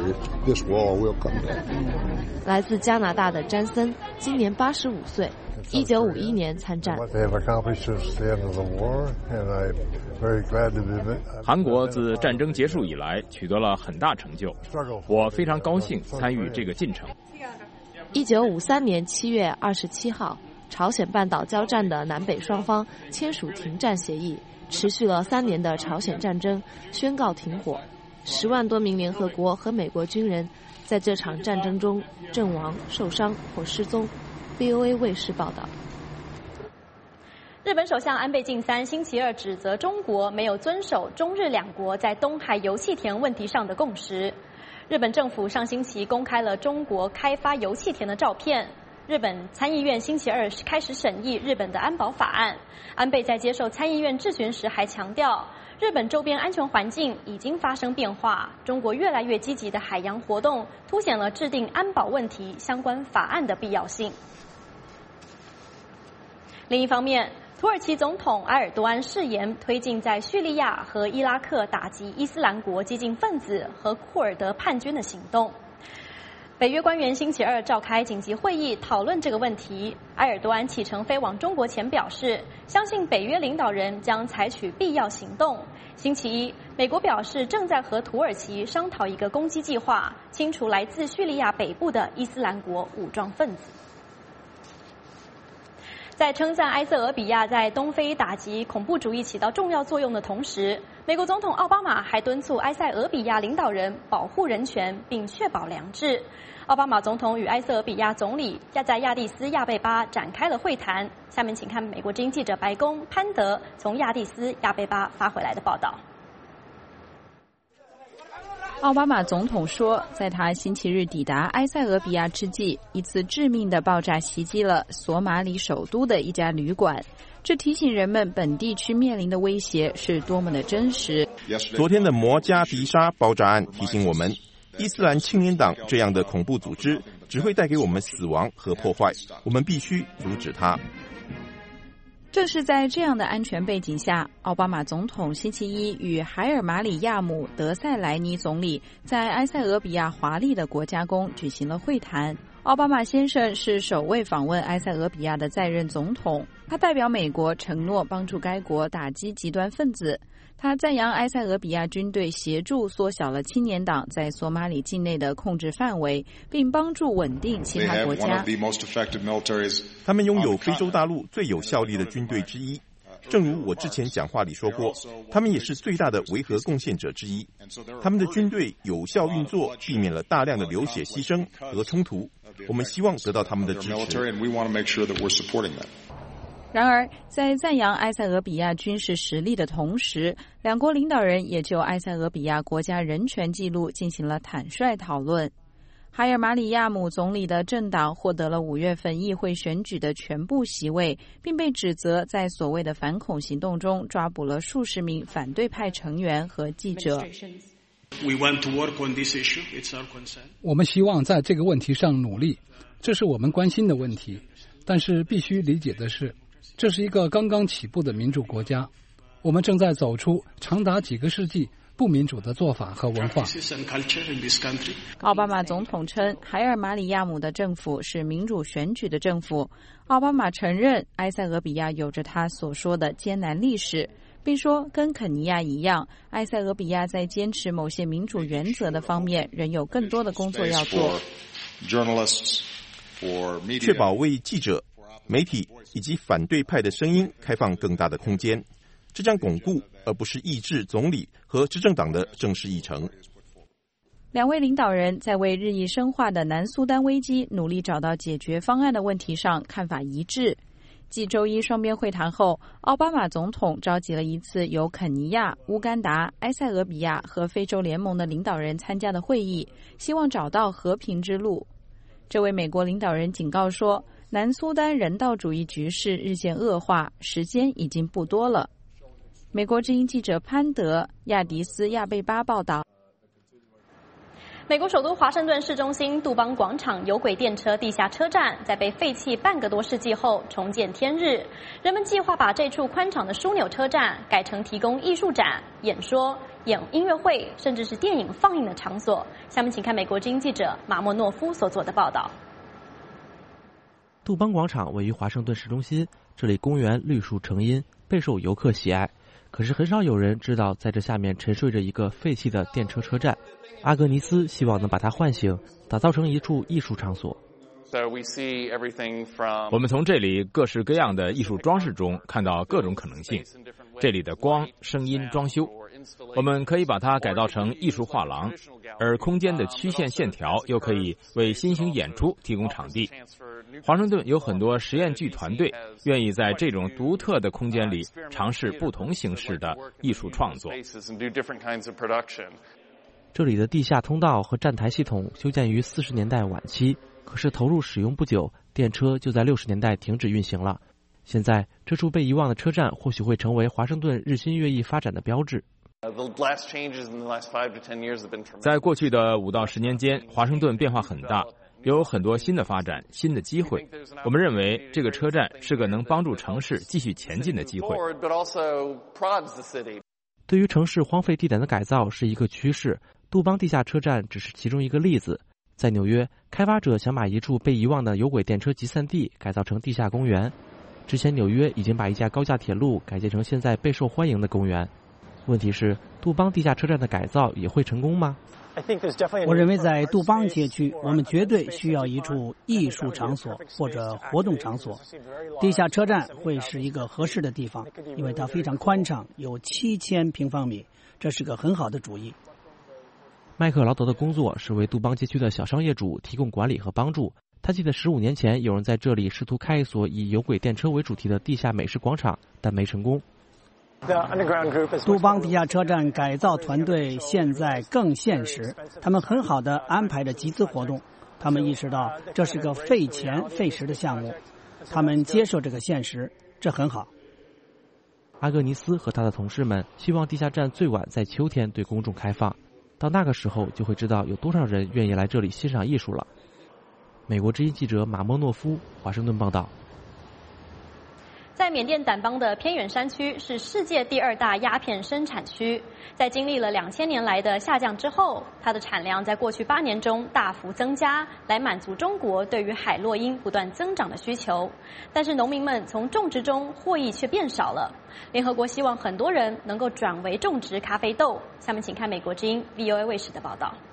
来自加拿大的詹森今年85岁，1951年参战。 韩国自战争结束以来取得了很大成就，我非常高兴参与这个进程。 1953年7月27号，朝鲜半岛交战的南北双方签署停战协议，持续了3年的朝鲜战争宣告停火，10万多名联合国和美国军人在这场战争中阵亡、受伤或失踪。VOA 卫视报道。 日本首相安倍晋三星期二指责中国没有遵守中日2国在东海油气田问题上的共识。日本政府上星期公开了中国开发油气田的照片。日本参议院星期二开始审议日本的安保法案。安倍在接受参议院质询时还强调，日本周边安全环境已经发生变化，中国越来越积极的海洋活动凸显了制定安保问题相关法案的必要性。另一方面，土耳其总统埃尔多安誓言推进在叙利亚和伊拉克打击伊斯兰国激进分子和库尔德叛军的行动。 北约官员星期二召开紧急会议讨论这个问题。埃尔多安启程飞往中国前表示，相信北约领导人将采取必要行动。星期一，美国表示正在和土耳其商讨一个攻击计划，清除来自叙利亚北部的伊斯兰国武装分子。在称赞埃塞俄比亚在东非打击恐怖主义起到重要作用的同时，美国总统奥巴马还敦促埃塞俄比亚领导人保护人权并确保良知。奥巴马总统与埃塞俄比亚总理在亚的斯亚贝巴展开了会谈。下面请看美国之音记者白宫潘德从亚的斯亚贝巴发回来的报道。 奥巴马总统说，在他星期日抵达埃塞俄比亚之际，一次致命的爆炸袭击了索马里首都的一家旅馆。这提醒人们本地区面临的威胁是多么的真实。 昨天的摩加迪沙爆炸案提醒我们，伊斯兰青年党这样的恐怖组织只会带给我们死亡和破坏，我们必须阻止它。 正是在这样的安全背景下，奥巴马总统星期一与海尔马里亚姆德塞莱尼总理在埃塞俄比亚华丽的国家宫举行了会谈。奥巴马先生是首位访问埃塞俄比亚的在任总统，他代表美国承诺帮助该国打击极端分子。他赞扬埃塞俄比亚军队协助缩小了青年党在索马里境内的控制范围，并帮助稳定其他国家。 他们拥有非洲大陆最有效力的军队之一，正如我之前讲话里说过，他们也是最大的维和贡献者之一。他们的军队有效运作，避免了大量的流血牺牲和冲突。我们希望得到他们的支持。 然而，在赞扬埃塞俄比亚军事实力的同时，两国领导人也就埃塞俄比亚国家人权记录进行了坦率讨论。海尔马里亚姆总理的政党获得了5月份议会选举的全部席位，并被指责在所谓的反恐行动中抓捕了数十名反对派成员和记者。 我们希望在这个问题上努力，这是我们关心的问题。但是必须理解的是，这是一个刚刚起步的民主国家，我们正在走出长达几个世纪不民主的做法和文化。 奥巴马总统称，海尔马里亚姆的政府是民主选举的政府。奥巴马承认埃塞俄比亚有着他所说的艰难历史，并说跟肯尼亚一样，埃塞俄比亚在坚持某些民主原则的方面仍有更多的工作要做。 确保为记者、媒体以及反对派的声音开放更大的空间，这将巩固而不是抑制总理和执政党的正式议程。 两位领导人在为日益深化的南苏丹危机努力找到解决方案的问题上看法一致。继周一双边会谈后，奥巴马总统召集了一次由肯尼亚、乌干达、埃塞俄比亚和非洲联盟的领导人参加的会议，希望找到和平之路。这位美国领导人警告说，南苏丹人道主义局势日渐恶化，时间已经不多了。美国之音记者潘德亚迪斯亚贝巴报道。 美国首都华盛顿市中心杜邦广场有轨电车地下车站在被废弃半个多世纪后重见天日，人们计划把这处宽敞的枢纽车站改成提供艺术展、演说、音乐会甚至是电影放映的场所。下面请看美国之音记者马莫诺夫所做的报道。 杜邦广场位于华盛顿市中心，这里公园绿树成荫，备受游客喜爱。可是很少有人知道，在这下面沉睡着一个废弃的电车车站。阿格尼斯希望能把它唤醒，打造成一处艺术场所。 我们从这里各式各样的艺术装饰中看到各种可能性。这里的光、声音、装修，我们可以把它改造成艺术画廊，而空间的曲线线条又可以为新型演出提供场地。华盛顿有很多实验剧团队愿意在这种独特的空间里尝试不同形式的艺术创作。 这里的地下通道和站台系统修建于40年代晚期，可是投入使用不久，电车就在60年代停止运行了。现在，这处被遗忘的车站或许会成为华盛顿日新月异发展的标志。 在过去的5到10年间，华盛顿变化很大，有很多新的发展、新的机会。我们认为这个车站是个能帮助城市继续前进的机会。 对于城市荒废地点的改造是一个趋势，杜邦地下车站只是其中一个例子。 在纽约，开发者想把一处被遗忘的有轨电车集散地改造成地下公园。之前纽约已经把一架高架铁路改建成现在备受欢迎的公园。问题是，杜邦地下车站的改造也会成功吗？ 我认为在杜邦街区，我们绝对需要一处艺术场所或者活动场所。地下车站会是一个合适的地方，因为它非常宽敞，有7000平方米，这是个很好的主意。 麦克劳德的工作是为杜邦街区的小商业主提供管理和帮助。他记得15年前有人在这里试图开一所以有轨电车为主题的地下美食广场，但没成功。 杜邦地下车站改造团队现在更现实，他们很好地安排着集资活动。他们意识到这是个费钱费时的项目，他们接受这个现实，这很好。 阿格尼斯和他的同事们希望地下站最晚在秋天对公众开放，到那个时候就会知道有多少人愿意来这里欣赏艺术了。美国之音记者马莫诺夫华盛顿报道。 在缅甸掸邦的偏远山区是世界第2大鸦片生产区，在经历了2000年来的下降之后，它的产量在过去8年中大幅增加，来满足中国对于海洛因不断增长的需求。但是农民们从种植中获益却变少了。联合国希望很多人能够转为种植咖啡豆。下面请看美国之音 VOA 卫视的报道。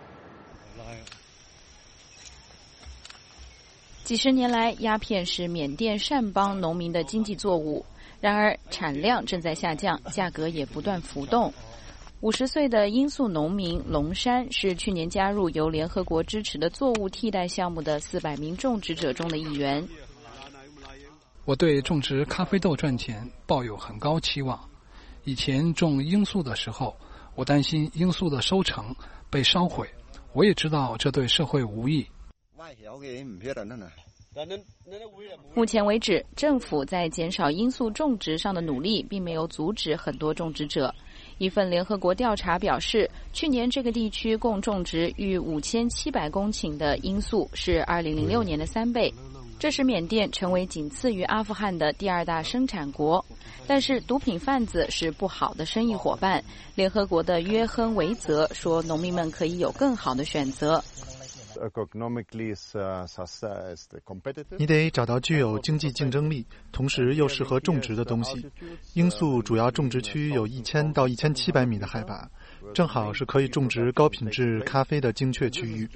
几十年来，鸦片是缅甸善邦农民的经济作物，然而产量正在下降，价格也不断浮动。50岁的罂粟农民龙山是去年加入由联合国支持的作物替代项目的400名种植者中的一员。 我对种植咖啡豆赚钱抱有很高期望。以前种罂粟的时候，我担心罂粟的收成被烧毁，我也知道这对社会无益。 目前为止，政府在减少罂粟种植上的努力并没有阻止很多种植者。一份联合国调查表示，去年这个地区共种植逾5700公顷的罂粟，是2006年的3倍。这使缅甸成为仅次于阿富汗的第2大生产国。但是毒品贩子是不好的生意伙伴。联合国的约亨维泽说，农民们可以有更好的选择。 你得找到具有经济竞争力，同时又适合种植的东西。罂粟主要种植区有1000到1700米的海拔，正好是可以种植高品质咖啡的精确区域。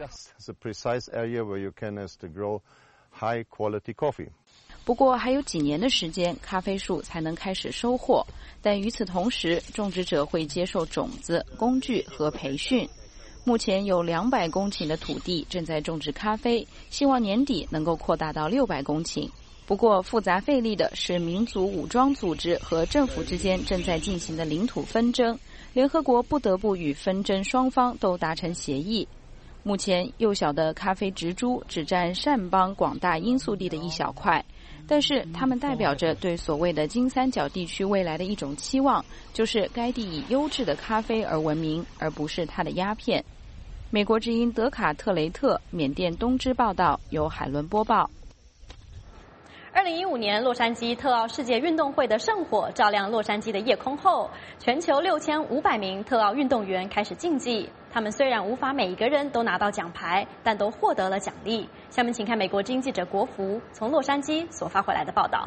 不过还有几年的时间，咖啡树才能开始收获。但与此同时，种植者会接受种子、工具和培训。目前有200公顷的土地正在种植咖啡，希望年底能够扩大到600公顷。不过复杂费力的是民族武装组织和政府之间正在进行的领土纷争，联合国不得不与纷争双方都达成协议。目前幼小的咖啡植株只占善邦广大罂粟地的一小块，但是它们代表着对所谓的金三角地区未来的一种期望，就是该地以优质的咖啡而闻名，而不是它的鸦片。美国之音德卡特雷特缅甸东支报道，由海伦播报。 2015年洛杉矶特奥世界运动会的圣火照亮洛杉矶的夜空后，全球6500名特奥运动员开始竞技。他们虽然无法每一个人都拿到奖牌，但都获得了奖励。下面请看美国之音记者国福从洛杉矶所发回来的报道。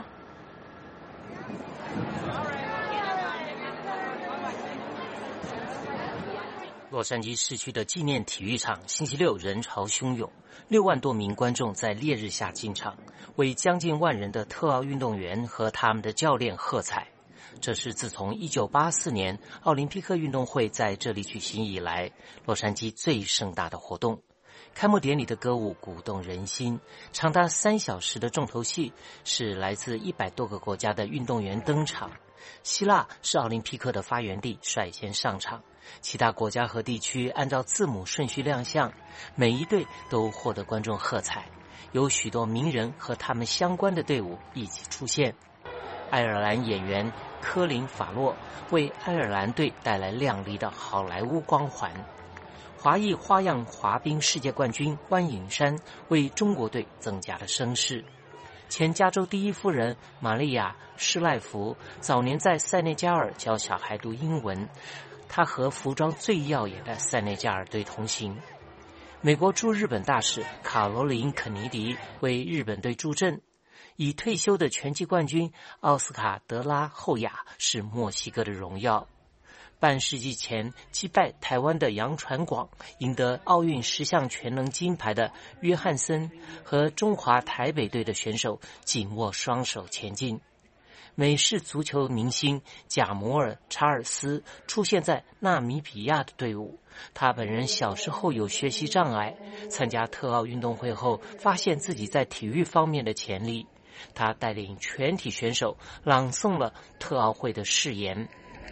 洛杉矶市区的纪念体育场星期六人潮汹涌，6万多名观众在烈日下进场，为将近万人的特奥运动员和他们的教练喝彩。这是自从1984年奥林匹克运动会在这里举行以来，洛杉矶最盛大的活动。开幕典礼的歌舞鼓动人心，长达3小时的重头戏是来自100多个国家的运动员登场。希腊是奥林匹克的发源地，率先上场。其他国家和地区按照字母顺序亮相，每一队都获得观众喝彩。有许多名人和他们相关的队伍一起出现。爱尔兰演员科林·法洛为爱尔兰队带来亮丽的好莱坞光环。华裔花样滑冰世界冠军关颖珊为中国队增加了声势。前加州第一夫人玛利亚·施赖弗早年在塞内加尔教小孩读英文，她和服装最耀眼的塞内加尔队同行。 美国驻日本大使卡罗琳·肯尼迪为日本队助阵。已退休的拳击冠军奥斯卡·德拉厚亚是墨西哥的荣耀。半世纪前击败台湾的杨传广，赢得奥运10项全能金牌的约翰森和中华台北队的选手紧握双手前进。美式足球明星贾摩尔·查尔斯出现在纳米比亚的队伍。他本人小时候有学习障碍，参加特奥运动会后发现自己在体育方面的潜力。他带领全体选手朗诵了特奥会的誓言：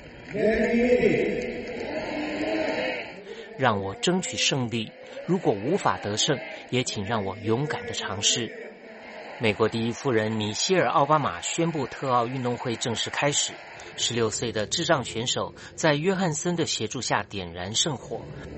让我争取胜利，如果无法得胜，也请让我勇敢地尝试。美国第一夫人米歇尔·奥巴马宣布特奥运动会正式开始。16岁的智障选手在约翰森的协助下点燃圣火，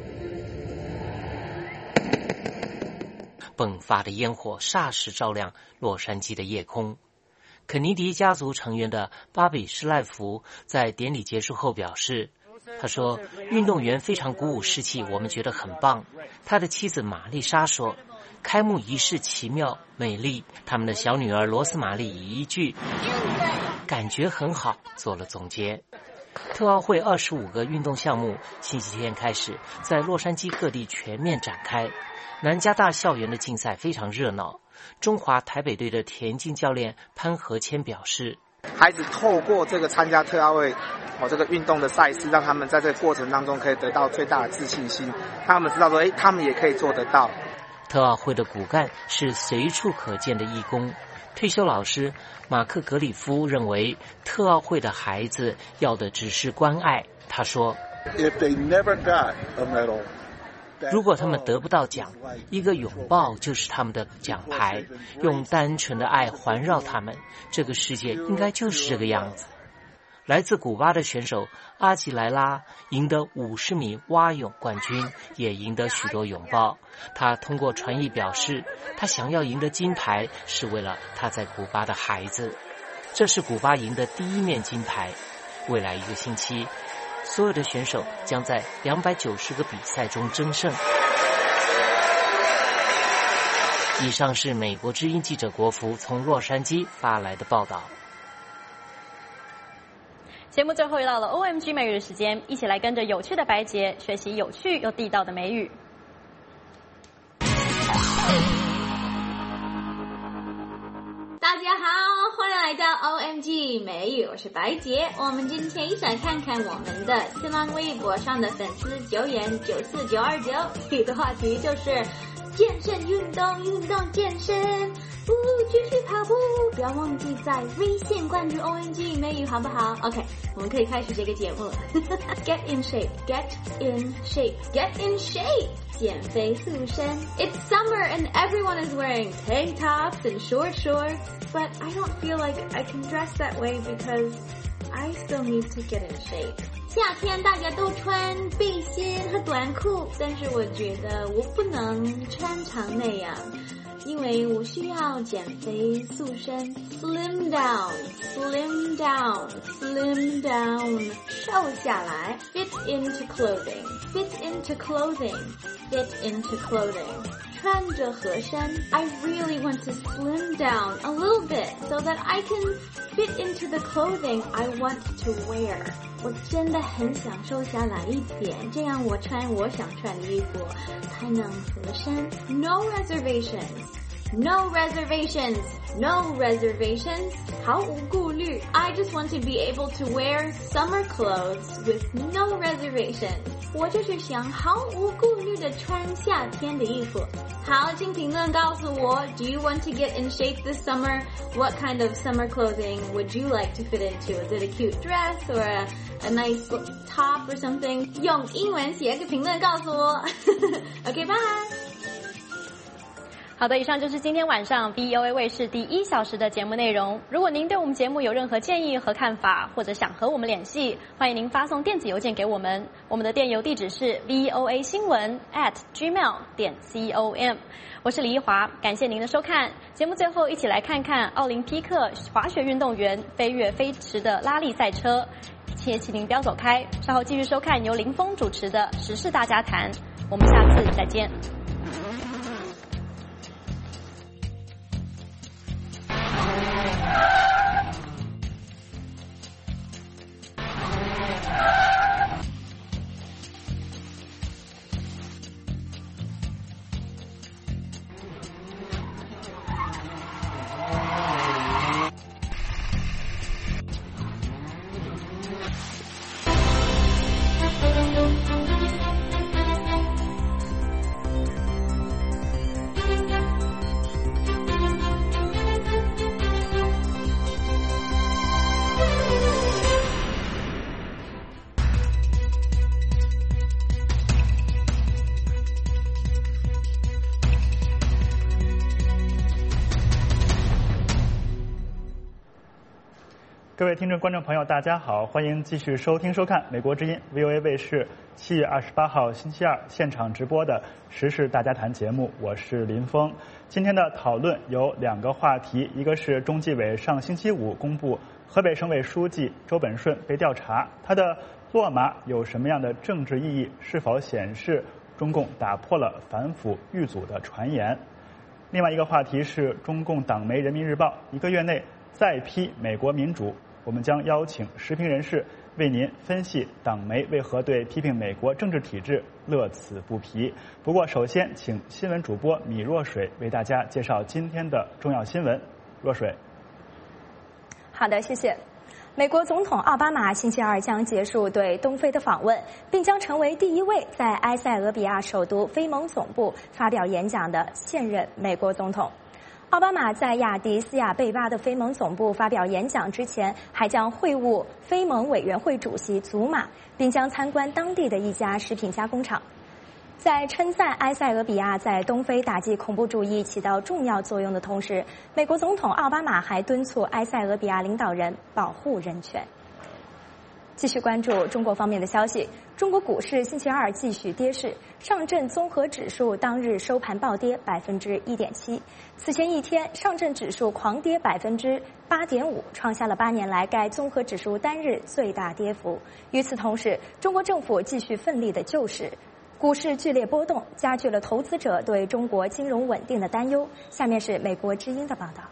迸发的烟火霎时照亮洛杉矶的夜空。肯尼迪家族成员的巴比·施赖弗在典礼结束后表示，他说，运动员非常鼓舞士气，我们觉得很棒。他的妻子玛丽莎说，开幕仪式奇妙美丽，他们的小女儿罗斯玛丽以一句感觉很好做了总结。特奥会25个运动项目星期天开始在洛杉矶各地全面展开。南加大校园的竞赛非常热闹。中华台北队的田径教练潘和谦表示， 孩子透过这个参加特奥会这个运动的赛事，让他们在这个过程当中可以得到最大的自信心，他们知道说他们也可以做得到。 特奥会的骨干是随处可见的义工。退休老师马克·格里夫认为，特奥会的孩子要的只是关爱。他说， If they never got a medal, 如果他们得不到奖，一个拥抱就是他们的奖牌，用单纯的爱环绕他们，这个世界应该就是这个样子。来自古巴的选手阿吉莱拉赢得50米蛙泳冠军，也赢得许多拥抱。他通过传译表示，他想要赢得金牌是为了他在古巴的孩子。这是古巴赢的第1面金牌。未来1个星期，所有的选手将在290个比赛中争胜。以上是美国之音记者国福从洛杉矶发来的报道。 节目最后又到了 OMG 美语的时间，一起来跟着有趣的白洁学习有趣又地道的美语。 大家好，欢迎来到 OMG 美语，我是白洁。我们今天一起来看看我们的新浪微博上的粉丝留言94929，这个话题就是健身运动健身，继续跑步，不要忘记在微信关注 OMG 美语好不好 ？OK， 我们可以开始这个节目了。Get in shape, get in shape, get in shape， 减肥塑身。It's summer and everyone is wearing tank tops and short shorts, but I don't feel like I can dress that way because I still need to get in shape。夏天大家都穿背心和短裤，但是我觉得我不能穿成那样，因为我需要减肥塑身 ，slim down， slim down， slim down， 瘦下来 ，fit into clothing， fit into clothing， fit into clothing。穿着合身 I really want to slim down a little bit so that I can fit into the clothing I want to wear。我真的很想瘦下来一点，这样我穿我想穿的衣服才能合身。No reservations，No reservations, no reservations. 毫无顾虑 I just want to be able to wear summer clothes with no reservations. 我就是想毫无顾虑的穿夏天的衣服。好，请评论告诉我 Do you want to get in shape this summer? What kind of summer clothing would you like to fit into? Is it a cute dress or a nice top or something? 用英文写个评论告诉我。OK, bye. 好的，以上就是今天晚上 VOA 卫视第1小时的节目内容。如果您对我们节目有任何建议和看法，或者想和我们联系，欢迎您发送电子邮件给我们。我们的电邮地址是 VOA 新闻@gmail.com。我是李一华，感谢您的收看。节目最后一起来看看奥林匹克滑雪运动员飞跃飞驰的拉力赛车。请您不要走开，稍后继续收看由林峰主持的时事大家谈。我们下次再见。 各位听众观众朋友，大家好，欢迎继续收听收看美国之音 VOA 卫视7月28号星期二现场直播的时事大家谈节目，我是林峰。今天的讨论有2个话题，一个是中纪委上星期五公布河北省委书记周本顺被调查，他的落马有什么样的政治意义？是否显示中共打破了反腐遇阻的传言？另外一个话题是中共党媒《人民日报》1个月内再批美国民主，我们将邀请时评人士为您分析党媒为何对批评美国政治体制乐此不疲。不过首先请新闻主播米若水为大家介绍今天的重要新闻。若水。 好的，谢谢。美国总统奥巴马星期二将结束对东非的访问，并将成为第一位在埃塞俄比亚首都非盟总部发表演讲的现任美国总统。奥巴马在亚的斯亚贝巴的非盟总部发表演讲之前，还将会晤非盟委员会主席祖马，并将参观当地的一家食品加工厂。在称赞埃塞俄比亚在东非打击恐怖主义起到重要作用的同时，美国总统奥巴马还敦促埃塞俄比亚领导人保护人权。继续关注中国方面的消息，中国股市星期二继续跌势，上证综合指数当日收盘暴跌1.7%。此前一天，上证指数狂跌8.5%，创下了8年来该综合指数单日最大跌幅。与此同时，中国政府继续奋力的救市，股市剧烈波动，加剧了投资者对中国金融稳定的担忧。下面是美国之音的报道。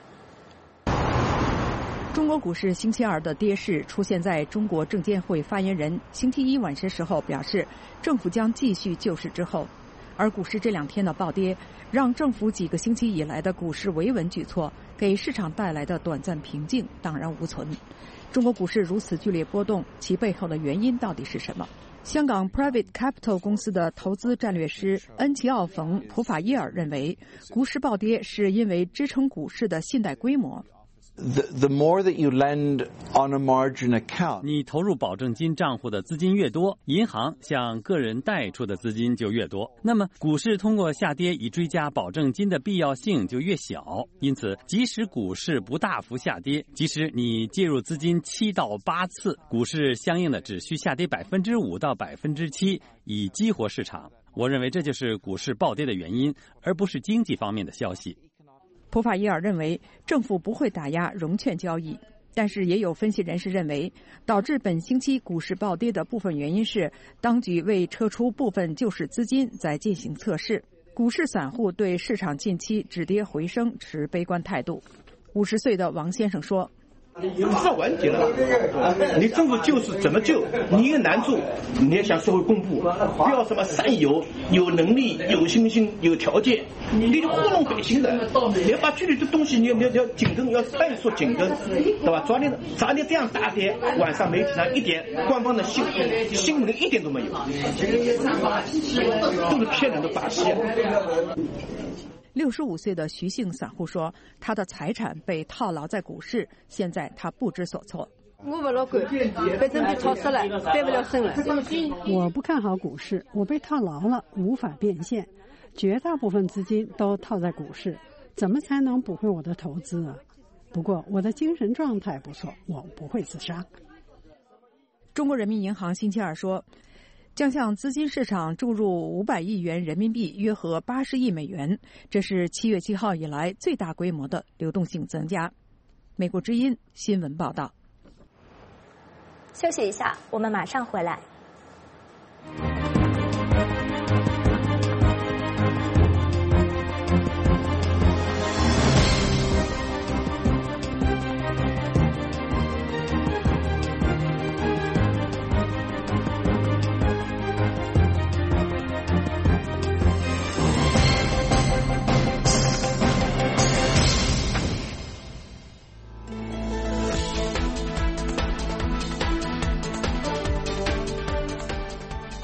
中国股市星期二的跌势出现在中国证监会发言人星期一晚些时候表示，政府将继续救市之后，而股市这2天的暴跌，让政府几个星期以来的股市维稳举措给市场带来的短暂平静荡然无存。中国股市如此剧烈波动，其背后的原因到底是什么？香港 Private Capital 公司的投资战略师恩奇奥·冯·普法耶尔认为，股市暴跌是因为支撑股市的信贷规模。 The more that you lend on a margin account， 你投入保证金账户的资金越多，银行向个人贷出的资金就越多，那么股市通过下跌以追加保证金的必要性就越小。因此，即使股市不大幅下跌，即使你介入资金7到8次，股市相应的只需下跌5%到7%，以激活市场。我认为这就是股市暴跌的原因，而不是经济方面的消息。 普法耶尔认为，政府不会打压融券交易，但是也有分析人士认为，导致本星期股市暴跌的部分原因是当局为撤出部分救市资金在进行测试。股市散户对市场近期止跌回升持悲观态度。50岁的王先生说， 是完结了，你政府救市怎么救？你一个难处，你要向社会公布，不要什么善有能力、有信心、有条件，你糊弄百姓的。你要把具体的东西，你要紧跟，要快速紧跟，对吧？昨天这样大跌，晚上媒体上一点官方的新闻一点都没有，都是骗人的把戏。 65岁的徐姓散户说，他的财产被套牢在股市，现在他不知所措。 我不老管，反正被套死了，翻不了身了。 我不看好股市，我被套牢了，无法变现，绝大部分资金都套在股市，怎么才能补回我的投资啊？不过我的精神状态不错，我不会自杀。 中国人民银行星期二说，将向资金市场注入500亿元人民币，约合80亿美元，这是7月7号以来最大规模的流动性增加。美国之音新闻报道。 休息一下，我们马上回来。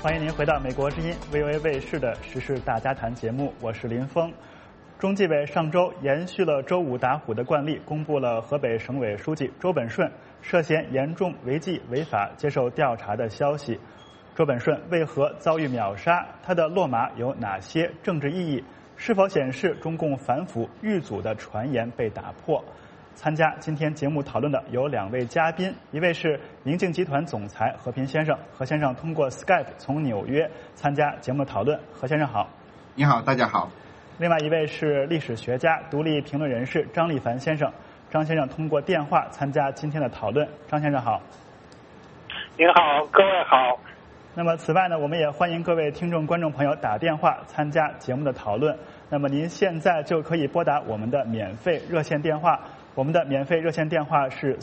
欢迎您回到美国之音 VOA 卫视的时事大家谈节目，我是林峰。中纪委上周延续了周五打虎的惯例，公布了河北省委书记周本顺涉嫌严重违纪违法接受调查的消息。周本顺为何遭遇秒杀？他的落马有哪些政治意义？是否显示中共反腐遇阻的传言被打破？参加今天节目讨论的有2位嘉宾，一位是明镜集团总裁何平先生，何先生通过 Skype 从纽约参加节目的讨论。何先生好。 你好，大家好。 另外一位是历史学家、独立评论人士张立凡先生，张先生通过电话参加今天的讨论。张先生好。 您好，各位好。 那么此外呢，我们也欢迎各位听众观众朋友打电话参加节目的讨论。那么您现在就可以拨打我们的免费热线电话，我们的免费热线电话是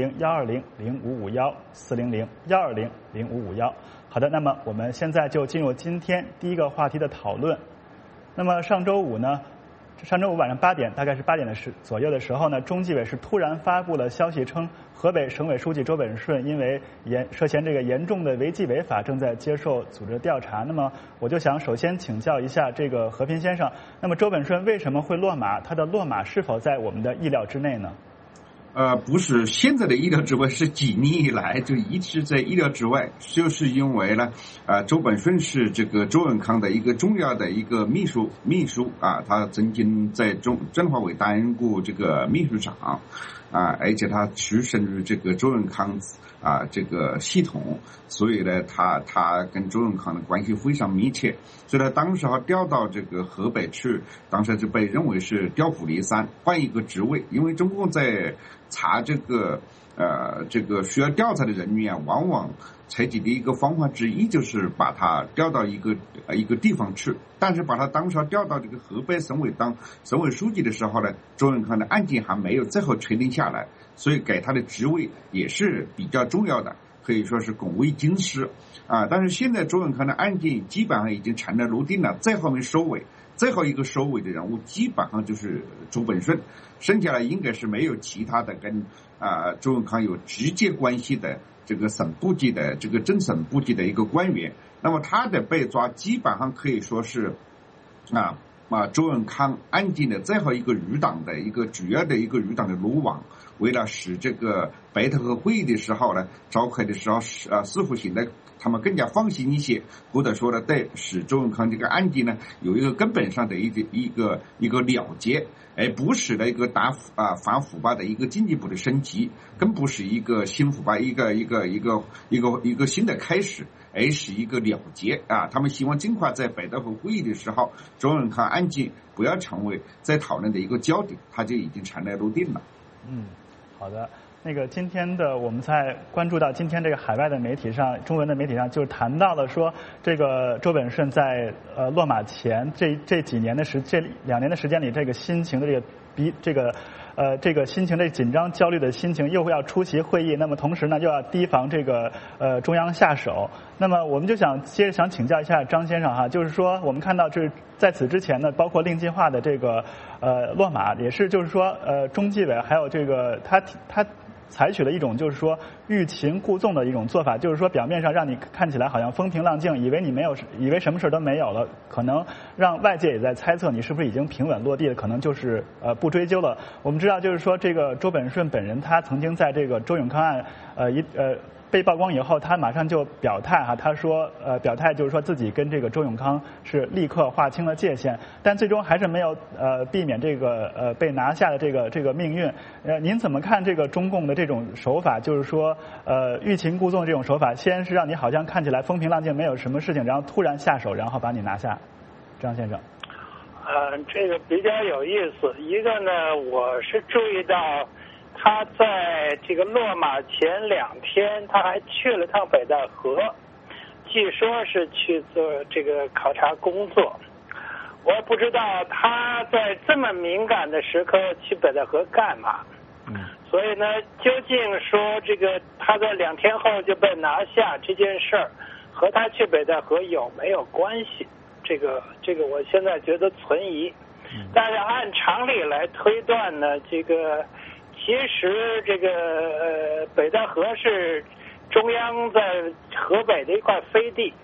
400-120-0551，400-120-0551。好的，那么我们现在就进入今天第一个话题的讨论。那么上周五晚上8点，大概是8点左右的时候呢，中纪委是突然发布了消息称，河北省委书记周本顺因为涉嫌这个严重的违纪违法，正在接受组织调查。那么我就想首先请教一下这个何平先生，那么周本顺为什么会落马？他的落马是否在我们的意料之内呢？ 不是现在的意料之外，是几年以来就一直在意料之外，就是因为呢，周本顺是这个周永康的一个重要的一个秘书啊，他曾经在政法委担任过这个秘书长啊，而且他出身于这个周永康这个系统，所以呢，他跟周永康的关系非常密切，所以他当时调到这个河北去，当时就被认为是调虎离山，换一个职位，因为中共在查这个需要调查的人员，往往采取的一个方法之一就是把他调到一个地方去，但是把他当时调到这个河北省委当省委书记的时候呢，周永康的案件还没有最后确定下来，所以给他的职位也是比较重要的，可以说是拱卫京师啊。但是现在周永康的案件基本上已经尘埃落定了，最后一个收尾的人物基本上就是周本顺，剩下来应该是没有其他的跟周永康有直接关系的这个省部级的这个正省部级的一个官员。那么他的被抓基本上可以说是周永康案件的最后一个余党的一个主要的一个余党的鲁网，为了使这个白头河会议的时候呢，召开的时候似乎显得他们更加放心一些，或者说呢，对使周永康这个案件呢有一个根本上的一个了结，而不是的一个反腐败的一个进一步的升级，更不是一个新腐败一个新的开始，而是一个了结啊！他们希望尽快在北戴河会议的时候，周永康案件不要成为在讨论的一个焦点，它就已经尘埃落定了。 好的。那个今天的我们在关注到今天这个海外的媒体上，中文的媒体上就谈到了说，这个周本顺在落马前这2年的时间里，这个心情的这个心情的紧张焦虑的心情，又要出席会议，那么同时呢又要提防这个中央下手。那么我们就想请教一下张先生哈，就是说我们看到这在此之前呢，包括令计划的这个落马，也是就是说中纪委还有这个他采取了一种就是说欲擒故纵的一种做法，就是说表面上让你看起来好像风平浪静，以为什么事都没有了，可能让外界也在猜测你是不是已经平稳落地了，可能就是不追究了。我们知道就是说这个周本顺本人他曾经在这个周永康案被曝光以后，他马上就表态哈，他说表态就是说自己跟这个周永康是立刻划清了界限，但最终还是没有避免这个被拿下的这个命运。您怎么看这个中共的这种手法？就是说欲擒故纵的这种手法，先是让你好像看起来风平浪静没有什么事情，然后突然下手，然后把你拿下。张先生。 这个比较有意思。一个呢，我是注意到他在这个落马前2天，他还去了趟北戴河，据说是去做这个考察工作。我不知道他在这么敏感的时刻去北戴河干嘛。所以呢，究竟说这个他在2天后就被拿下这件事儿，和他去北戴河有没有关系？这个我现在觉得存疑。但是按常理来推断呢，这个其实这个北戴河是中央在河北的一块飞地，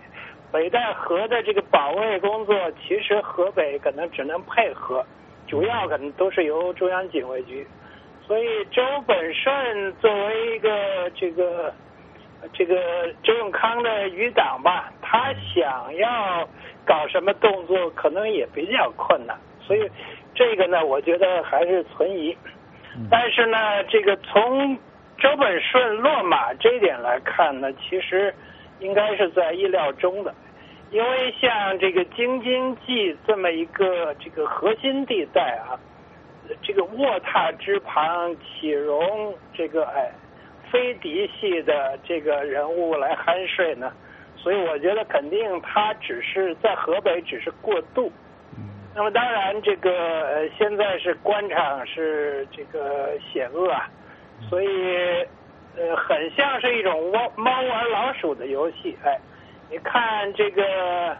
北戴河的这个保卫工作，其实河北可能只能配合，主要可能都是由中央警卫局。所以周本顺作为一个这个周永康的余党吧，他想要搞什么动作，可能也比较困难。所以这个呢，我觉得还是存疑。但是呢，这个从周本顺落马这一点来看呢，其实应该是在意料中的。因为像这个京津冀这么一个这个核心地带啊，这个卧榻之旁岂容这个非嫡系的这个人物来酣睡呢？所以我觉得肯定他只是在河北只是过渡。那么当然这个现在是官场是这个险恶啊，所以很像是一种猫玩老鼠的游戏。你看这个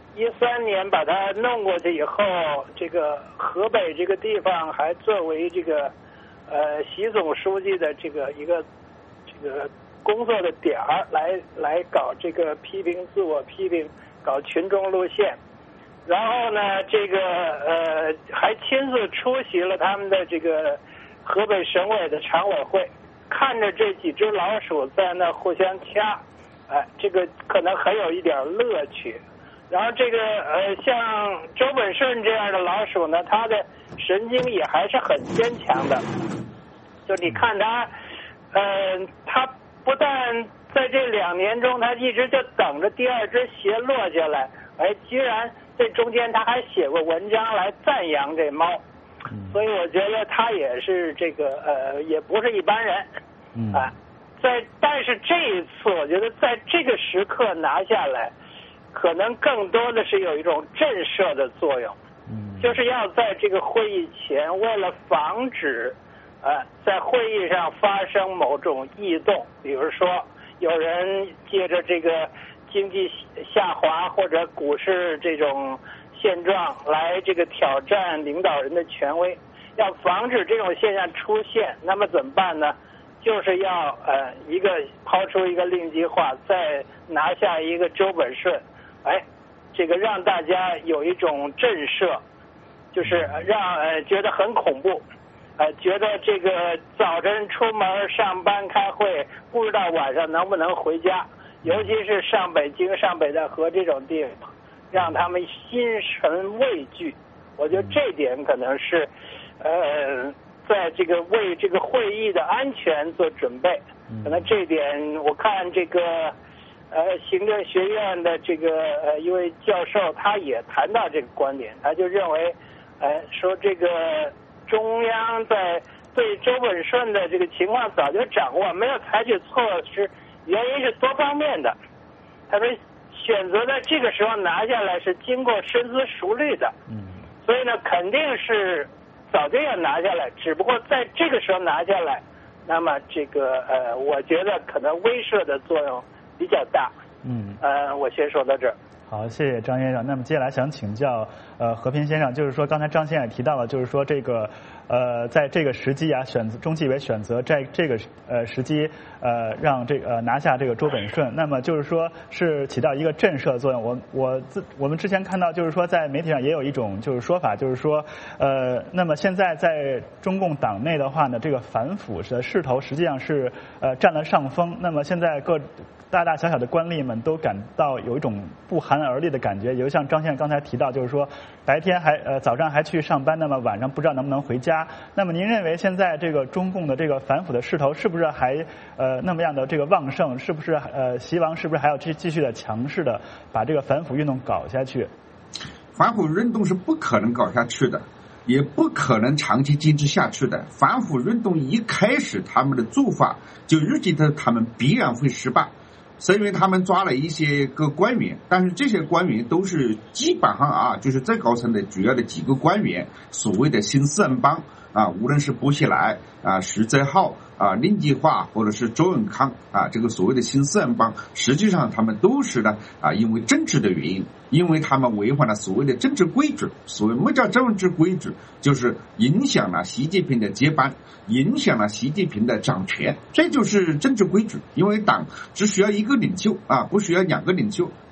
13年把它弄过去以后，这个河北这个地方还作为这个习总书记的这个一个这个工作的点儿来搞这个批评自我批评，搞群众路线。然后呢，这个还亲自出席了他们的这个河北省委的常委会，看着这几只老鼠在那互相掐，这个可能很有一点乐趣。然后这个像周本顺这样的老鼠呢，他的神经也还是很坚强的。就你看他，他不但在这2年中，他一直就等着第2只鞋落下来，居然这中间他还写过文章来赞扬这猫，所以我觉得他也是这个也不是一般人但是这一次我觉得在这个时刻拿下来，可能更多的是有一种震慑的作用，就是要在这个会议前，为了防止在会议上发生某种异动，比如说有人借着这个经济下滑或者股市这种现状来这个挑战领导人的权威，要防止这种现象出现，那么怎么办呢？就是要抛出一个令计划，再拿下一个周本顺，这个让大家有一种震慑，就是让觉得很恐怖，觉得这个早晨出门上班开会，不知道晚上能不能回家，尤其是上北京、上北戴河这种地方，让他们心神畏惧。我觉得这点可能是在这个为这个会议的安全做准备，可能这点我看这个行政学院的这个一位教授他也谈到这个观点，他就认为说这个中央在对周本顺的这个情况早就掌握，没有采取措施，原因是多方面的。他说选择在这个时候拿下来是经过深思熟虑的，所以呢肯定是早就要拿下来，只不过在这个时候拿下来，那么这个我觉得可能威慑的作用比较大。我先说到这儿。 好，谢谢张先生。那么接下来想请教和平先生，就是说刚才张先生也提到了，就是说这个在这个时机中纪委选择在这个时机让这个拿下这个周本顺，那么就是说是起到一个震慑作用。我们之前看到就是说在媒体上也有一种就是说法，就是说那么现在在中共党内的话呢，这个反腐的势头实际上是占了上风。那么现在各大大小小的官吏们都感到有一种不寒而栗的感觉，就像张先生刚才提到，就是说白天早上还去上班，那么晚上不知道能不能回家。那么您认为现在这个中共的这个反腐的势头是不是还那么样的这个旺盛？是不是习王是不是还要继续的强势的把这个反腐运动搞下去？ 反腐运动是不可能搞下去的，也不可能长期坚持下去的。反腐运动一开始他们的做法就预计的他们必然会失败，是因为他们抓了一些个官员，但是这些官员都是基本上就是最高层的主要的几个官员，所谓的新四人帮无论是薄熙来石泽浩令计划或者是周永康这个所谓的新四人帮，实际上他们都是呢因为政治的原因，因为他们违反了所谓的政治规矩。所谓什么叫政治规矩，就是影响了习近平的接班，影响了习近平的掌权，这就是政治规矩。因为党只需要一个领袖不需要2个领袖，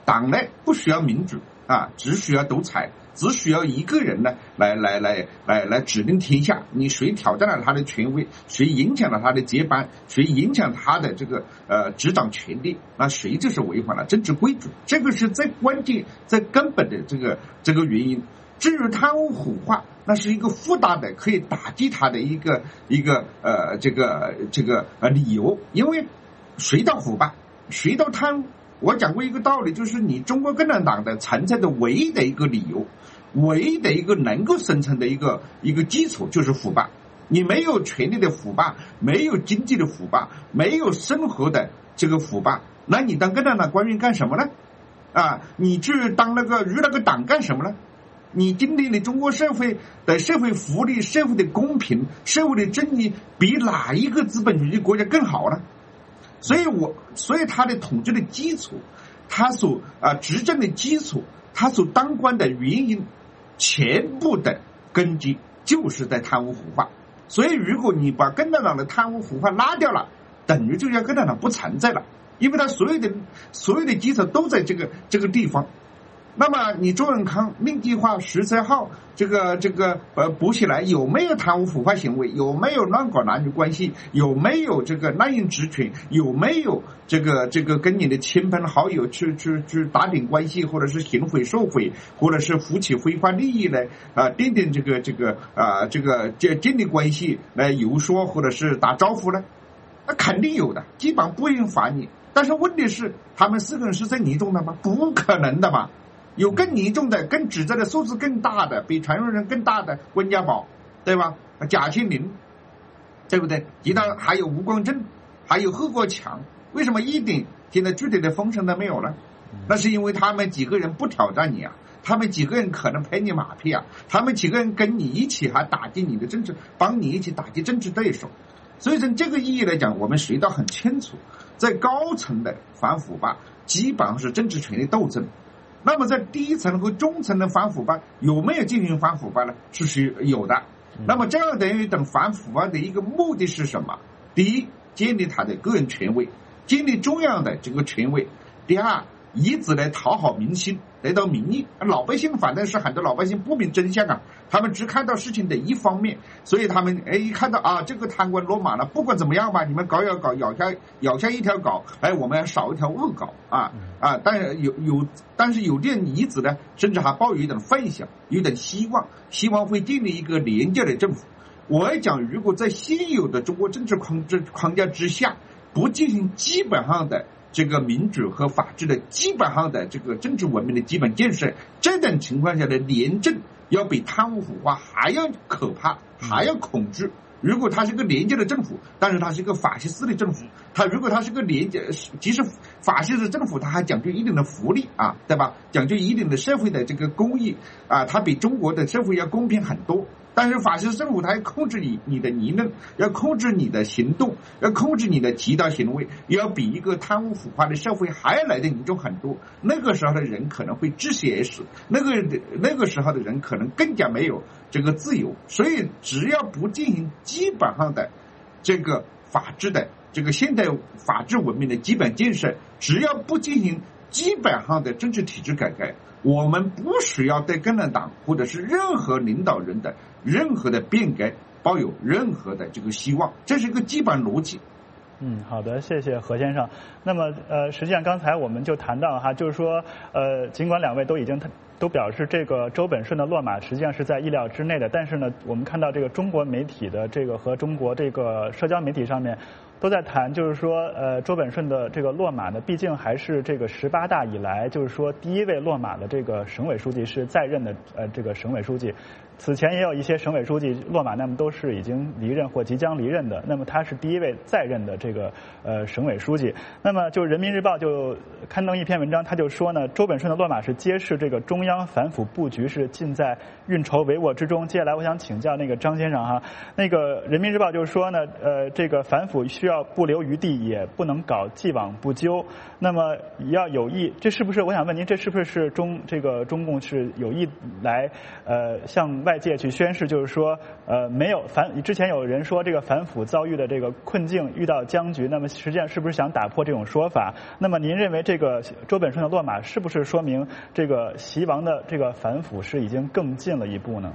党呢不需要民主啊，只需要独裁，只需要一个人呢来指定天下。你谁挑战了他的权威，谁影响了他的接班，谁影响他的这个执掌权力，那谁就是违反了政治规矩。这个是最关键、最根本的这个原因。至于贪污腐化，那是一个附带的可以打击他的一个理由，因为谁到腐败，谁到贪污。我讲过一个道理，就是你中国共产党的存在的唯一的一个理由，唯一的一个能够生存的一个基础就是腐败。你没有权力的腐败，没有经济的腐败，没有生活的这个腐败，那你当共产党官员干什么呢？啊，你去当那个党干什么呢？你今天的中国社会的社会福利、社会的公平、社会的正义，比哪一个资本主义国家更好呢？所以他的统治的基础，他所执政的基础，他所当官的原因，全部的根基就是在贪污腐化。所以如果你把共产党的贪污腐化拉掉了，等于就叫共产党不存在了，因为他所有的基础都在这个地方。那么你周永康命计划13号补起来，有没有贪污腐败行为？有没有乱搞男女关系？有没有这个滥用职权？有没有这个跟你的亲朋好友去打点关系，或者是行贿受贿，或者是扶起非法利益来奠定建立关系来游说或者是打招呼呢？那肯定有的，基本不用罚你。但是问题是，他们4个人是最严重的吗？不可能的嘛。有更严重的、更指责的数字更大的、比传人更大的温家宝，对吧？贾庆林，对不对？其他还有吴光正，还有贺国强，为什么一点现在具体的风声都没有呢？那是因为他们几个人不挑战你啊，他们几个人可能拍你马屁啊，他们几个人跟你一起还打击你的政治，帮你一起打击政治对手。所以从这个意义来讲，我们学到很清楚，在高层的反腐败基本上是政治权力斗争。那么在低层和中层的反腐败有没有进行反腐败呢？是有的。那么这样等于等反腐败的一个目的是什么？第一，建立他的个人权威，建立中央的这个权威；第二，以此来讨好民心，得到民意。老百姓反正是很多老百姓不明真相啊，他们只看到事情的一方面，所以他们一看到啊这个贪官落马了，不管怎么样吧，你们搞要搞，咬下一条搞，我们要少一条恶搞啊！但是有点意子呢，甚至还抱有一点幻想，有点希望会建立一个廉洁的政府。我要讲，如果在现有的中国政治框架之下，不进行基本上的这个民主和法治的基本上的这个政治文明的基本建设，这种情况下的廉政要比贪污腐化还要可怕，还要恐惧。如果它是个廉洁的政府，但是它是一个法西斯的政府，如果它是个廉洁，即使法西斯政府，它还讲究一定的福利啊，对吧？讲究一定的社会的这个公益啊，它比中国的社会要公平很多。但是法西斯政府它要控制你的言论，要控制你的行动，要控制你的其他行为，要比一个贪污腐化的社会还要来得严重很多。那个时候的人可能会窒息而死，那个时候的人可能更加没有这个自由。所以只要不进行基本上的这个法治的这个现代法治文明的基本建设，只要不进行基本上的政治体制改革，我们不需要对共产党或者是任何领导人的任何的变革抱有任何的这个希望，这是一个基本逻辑。 好的，谢谢何先生。那么实际上刚才我们就谈到哈，就是说尽管两位都已经都表示这个周本顺的落马实际上是在意料之内的，但是呢，我们看到这个中国媒体的这个和中国这个社交媒体上面都在谈，就是说周本顺的这个落马呢，毕竟还是这个18大以来，就是说第一位落马的这个省委书记是在任的这个省委书记。此前也有一些省委书记落马，那么都是已经离任或即将离任的。那么他是第一位在任的这个省委书记。那么就人民日报就刊登一篇文章，他就说呢，周本顺的落马是揭示这个中央反腐布局是尽在运筹帷幄之中。接下来我想请教那个张先生哈，那个人民日报就说呢，这个反腐需要不留余地，也不能搞既往不咎。那么要有意，这是不是？我想问您，这是不是中共是有意来向外界去宣示，就是说没有之前有人说这个反腐遭遇的这个困境遇到僵局，那么实际上是不是想打破这种说法？那么您认为这个周本顺的落马是不是说明这个习王的这个反腐是已经更近了一步呢？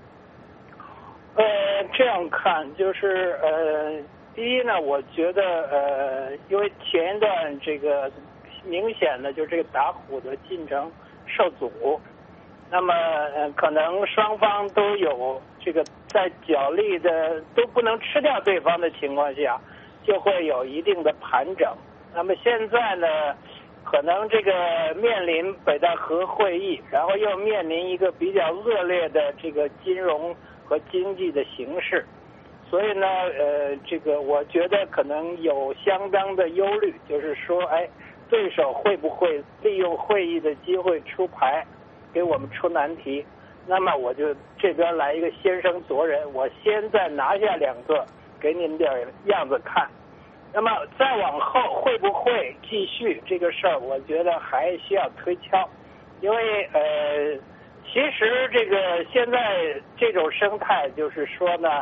这样看就是第一呢，我觉得因为前一段这个明显的就是这个打虎的进程受阻，那么可能双方都有这个在角力的都不能吃掉对方的情况下，就会有一定的盘整。那么现在呢，可能这个面临北戴河会议，然后又面临一个比较恶劣的这个金融和经济的形势，所以呢，这个我觉得可能有相当的忧虑，就是说，对手会不会利用会议的机会出牌，给我们出难题？那么我就这边来一个先声夺人，我先再拿下2个，给你们点样子看。那么再往后会不会继续这个事儿，我觉得还需要推敲，因为其实这个现在这种生态就是说呢，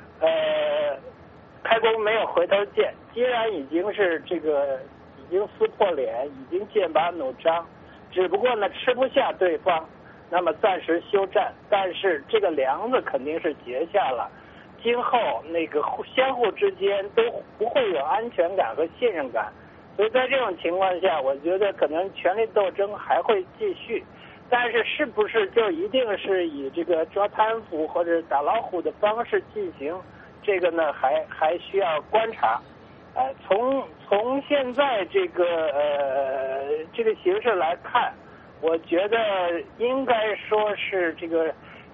开弓没有回头箭，既然已经是这个已经撕破脸，已经剑拔弩张，只不过呢吃不下对方，那么暂时休战，但是这个梁子肯定是结下了，今后那个相互之间都不会有安全感和信任感，所以在这种情况下，我觉得可能权力斗争还会继续。但是是不是就一定是以这个抓贪腐或者打老虎的方式进行？这个呢，还需要观察。从现在这个形势来看，我觉得应该说是这个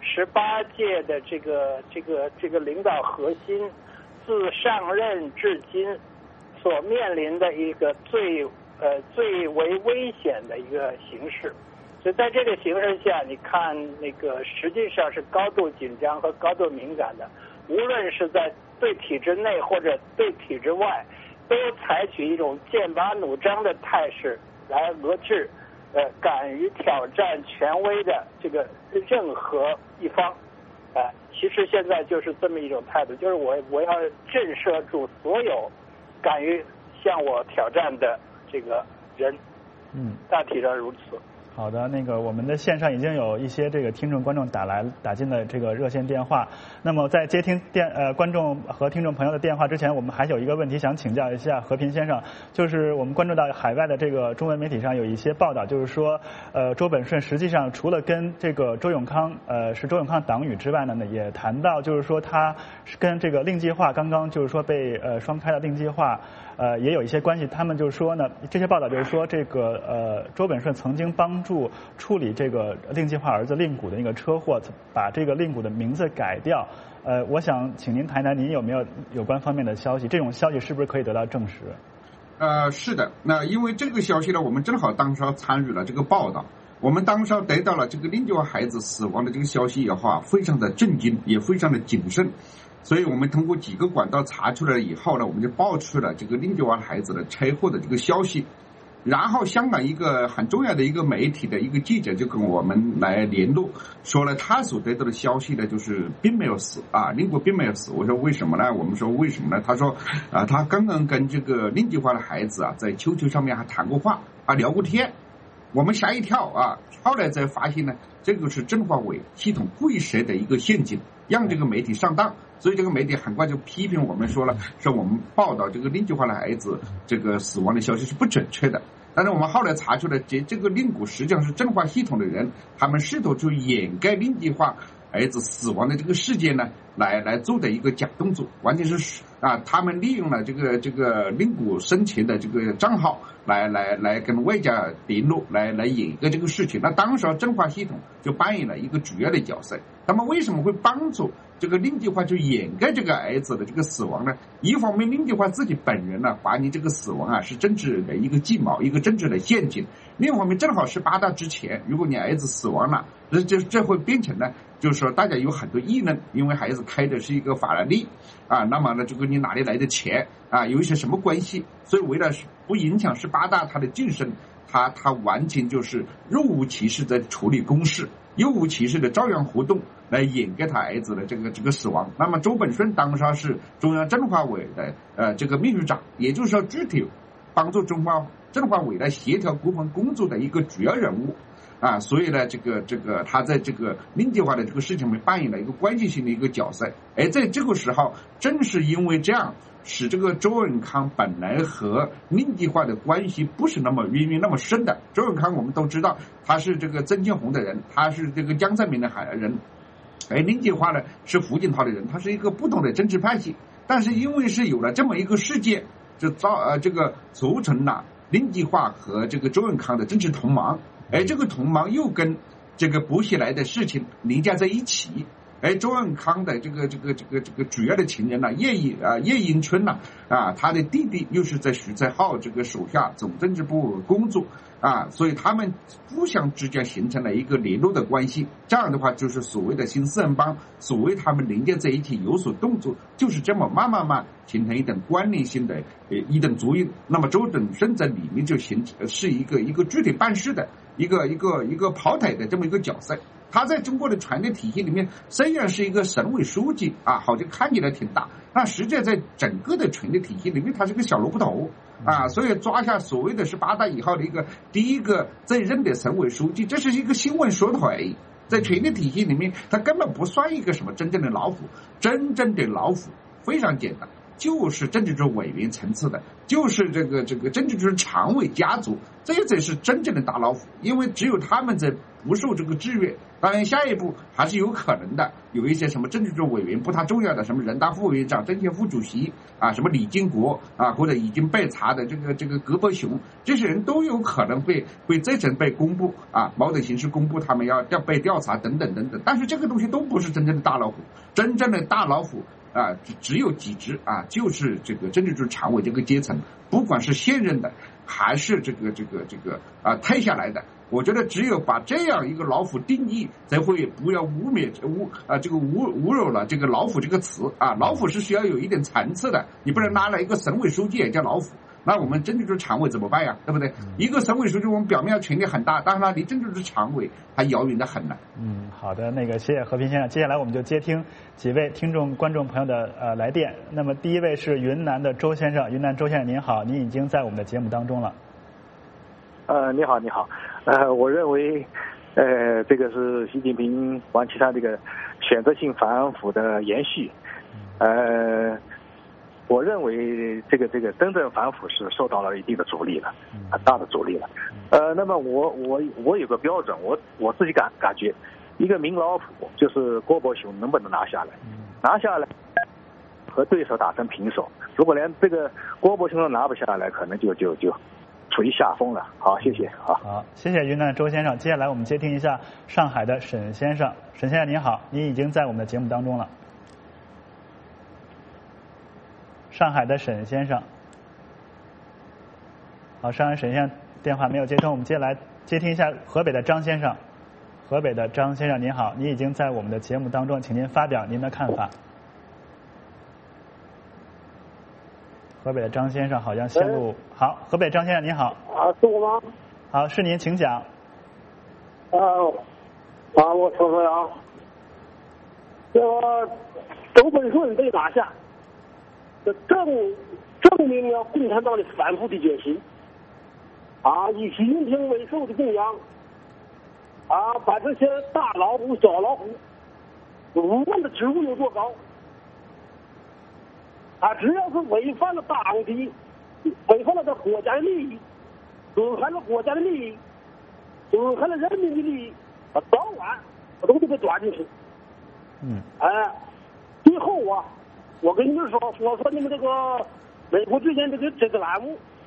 18届的这个领导核心自上任至今所面临的一个最为危险的一个形势。所以在这个形势下，你看那个实际上是高度紧张和高度敏感的，无论是在对体制内或者对体制外，都采取一种剑拔弩张的态势来遏制敢于挑战权威的这个任何一方。其实现在就是这么一种态度，就是我要震慑住所有敢于向我挑战的这个人。大体上如此。 好的，我们的线上已经有一些这个听众观众打进了这个热线电话。那么在接听观众和听众朋友的电话之前，我们还有一个问题想请教一下和平先生，就是我们关注到海外的这个中文媒体上有一些报道，就是说周本顺实际上除了跟这个周永康是周永康党羽之外呢，也谈到就是说他是跟这个令计划刚刚就是说被双开的令计划也有一些关系。他们就是说呢，这些报道就是说这个周本顺曾经帮助处理这个令计划儿子令谷的那个车祸，把这个令谷的名字改掉。我想请您谈谈您有没有有关方面的消息，这种消息是不是可以得到证实？ 是的，那因为这个消息呢，我们正好当时参与了这个报道，我们当时得到了这个令计划孩子死亡的这个消息以后啊，非常的震惊，也非常的谨慎。所以我们通过几个管道查出来以后呢，我们就爆出了这个令计划孩子的车祸的这个消息。然后香港一个很重要的一个媒体的一个记者就跟我们来联络，说了他所得到的消息呢，就是并没有死令谷并没有死。我说为什么呢？我们说为什么呢？他说他刚刚跟这个令计划的孩子在QQ上面还谈过话聊过天。我们吓一跳后来才发现呢，这个是政法委系统故意设的一个陷阱，让这个媒体上当。所以这个媒体很快就批评我们说我们报道这个令计划的孩子这个死亡的消息是不准确的。但是我们后来查出来，这个令谷实际上是政法系统的人，他们试图去掩盖令计划儿子死亡的这个事件呢，来做的一个假动作，完全是他们利用了这个令谷生前的这个账号， 来跟外家联络，来演个这个事情。那当时政法系统就扮演了一个主要的角色。那么为什么会帮助这个令计划去掩盖这个儿子的这个死亡呢？一方面，令计划自己本人呢怀疑这个死亡啊是政治的一个计谋，一个政治的陷阱；另一方面，正好是18大之前，如果你儿子死亡了，这会变成呢，就是说大家有很多议论，因为孩子开的是一个法拉利啊，那么呢，这个你哪里来的钱啊？有一些什么关系？所以为了不影响18大他的晋升，他完全就是若无其事在处理公事，若无其事的照样活动来掩盖他儿子的这个死亡。那么周本顺当时是中央政法委的这个秘书长，也就是说具体帮助中央政法委来协调国防工作的一个主要人物啊，所以呢，这个他在这个令计划的这个事情里扮演了一个关键性的一个角色。而在这个时候，正是因为这样，使这个周永康本来和令计划的关系不是那么渊源那么深的。周永康我们都知道，他是这个曾庆红的人，他是这个江泽民的人，而令计划呢是胡锦涛的人，他是一个不同的政治派系。但是因为是有了这么一个事件，就促成了令计划和这个周永康的政治同盟，而这个同盟又跟这个薄熙来的事情凌驾在一起。而周永康的这个主要的情人呢，叶迎春呢他的弟弟又是在徐才浩这个手下总政治部工作啊，所以他们互相之间形成了一个联络的关系。这样的话，就是所谓的新四人帮，所谓他们连接在一起有所动作，就是这么慢慢形成一等关联性的一等作用。那么周本顺在里面就是一个具体办事的一个跑腿的这么一个角色。他在中国的权力体系里面虽然是一个省委书记啊，好像看起来挺大，那实际在整个的权力体系里面他是个小萝卜头啊，所以抓下所谓的18大以后的第一个在任的省委书记，这是一个新闻说腿。在权力体系里面他根本不算一个什么真正的老虎，真正的老虎非常简单，就是政治局委员层次的，就是这个政治局常委家族，这才是真正的大老虎。因为只有他们在不受这个制约，当然下一步还是有可能的，有一些什么政治局委员不太重要的，什么人大副委员长、政协副主席啊，什么李金国啊，或者已经被查的这个葛伯雄，这些人都有可能会这层被公布啊，某种形式公布他们要被调查等等等等。但是这个东西都不是真正的大老虎，真正的大老虎啊，只有几只啊，就是这个政治局常委这个阶层，不管是现任的还是这个退下来的，我觉得只有把这样一个老虎定义，才会不要污辱了这个老虎这个词啊。老虎是需要有一点层次的，你不能拿了一个省委书记也叫老虎。那我们政治局常委怎么办呀？对不对？一个省委书记，我们表面权力很大，但是呢，离政治局常委还遥远的很呢。 好的，谢谢和平先生。接下来我们就接听几位听众、观众朋友的来电。那么第一位是云南的周先生，云南周先生您好，您已经在我们的节目当中了。 你好，我认为，这个是习近平王岐山这个选择性反腐的延续，我认为这个真正反腐是受到了一定的阻力了，很大的阻力了。那么我有个标准，我自己感觉，一个名老虎就是郭伯雄能不能拿下来？拿下来和对手打成平手，如果连这个郭伯雄都拿不下来，可能就处于下风了。好，谢谢。 好，谢谢云南周先生。接下来我们接听一下上海的沈先生。沈先生您好，您已经在我们的节目当中了。上海的沈先生，好，上海沈先生电话没有接通，我们接下来接听一下河北的张先生。河北的张先生您好，您已经在我们的节目当中，请您发表您的看法。河北的张先生好像线路好，河北张先生您好。 是我吗？ 好，是您，请讲。 我说呀，这个周本顺被拿下，这证明了共产党的反腐的决心。以习近平为首的中央，把这些大老虎、小老虎，无论的职务有多高，只要是违反了党的、违反了这国家的利益，损害了国家的利益，损害了人民的利益，早晚我都得被抓进去。最后我跟你们说你们这个美国之间这个栏目，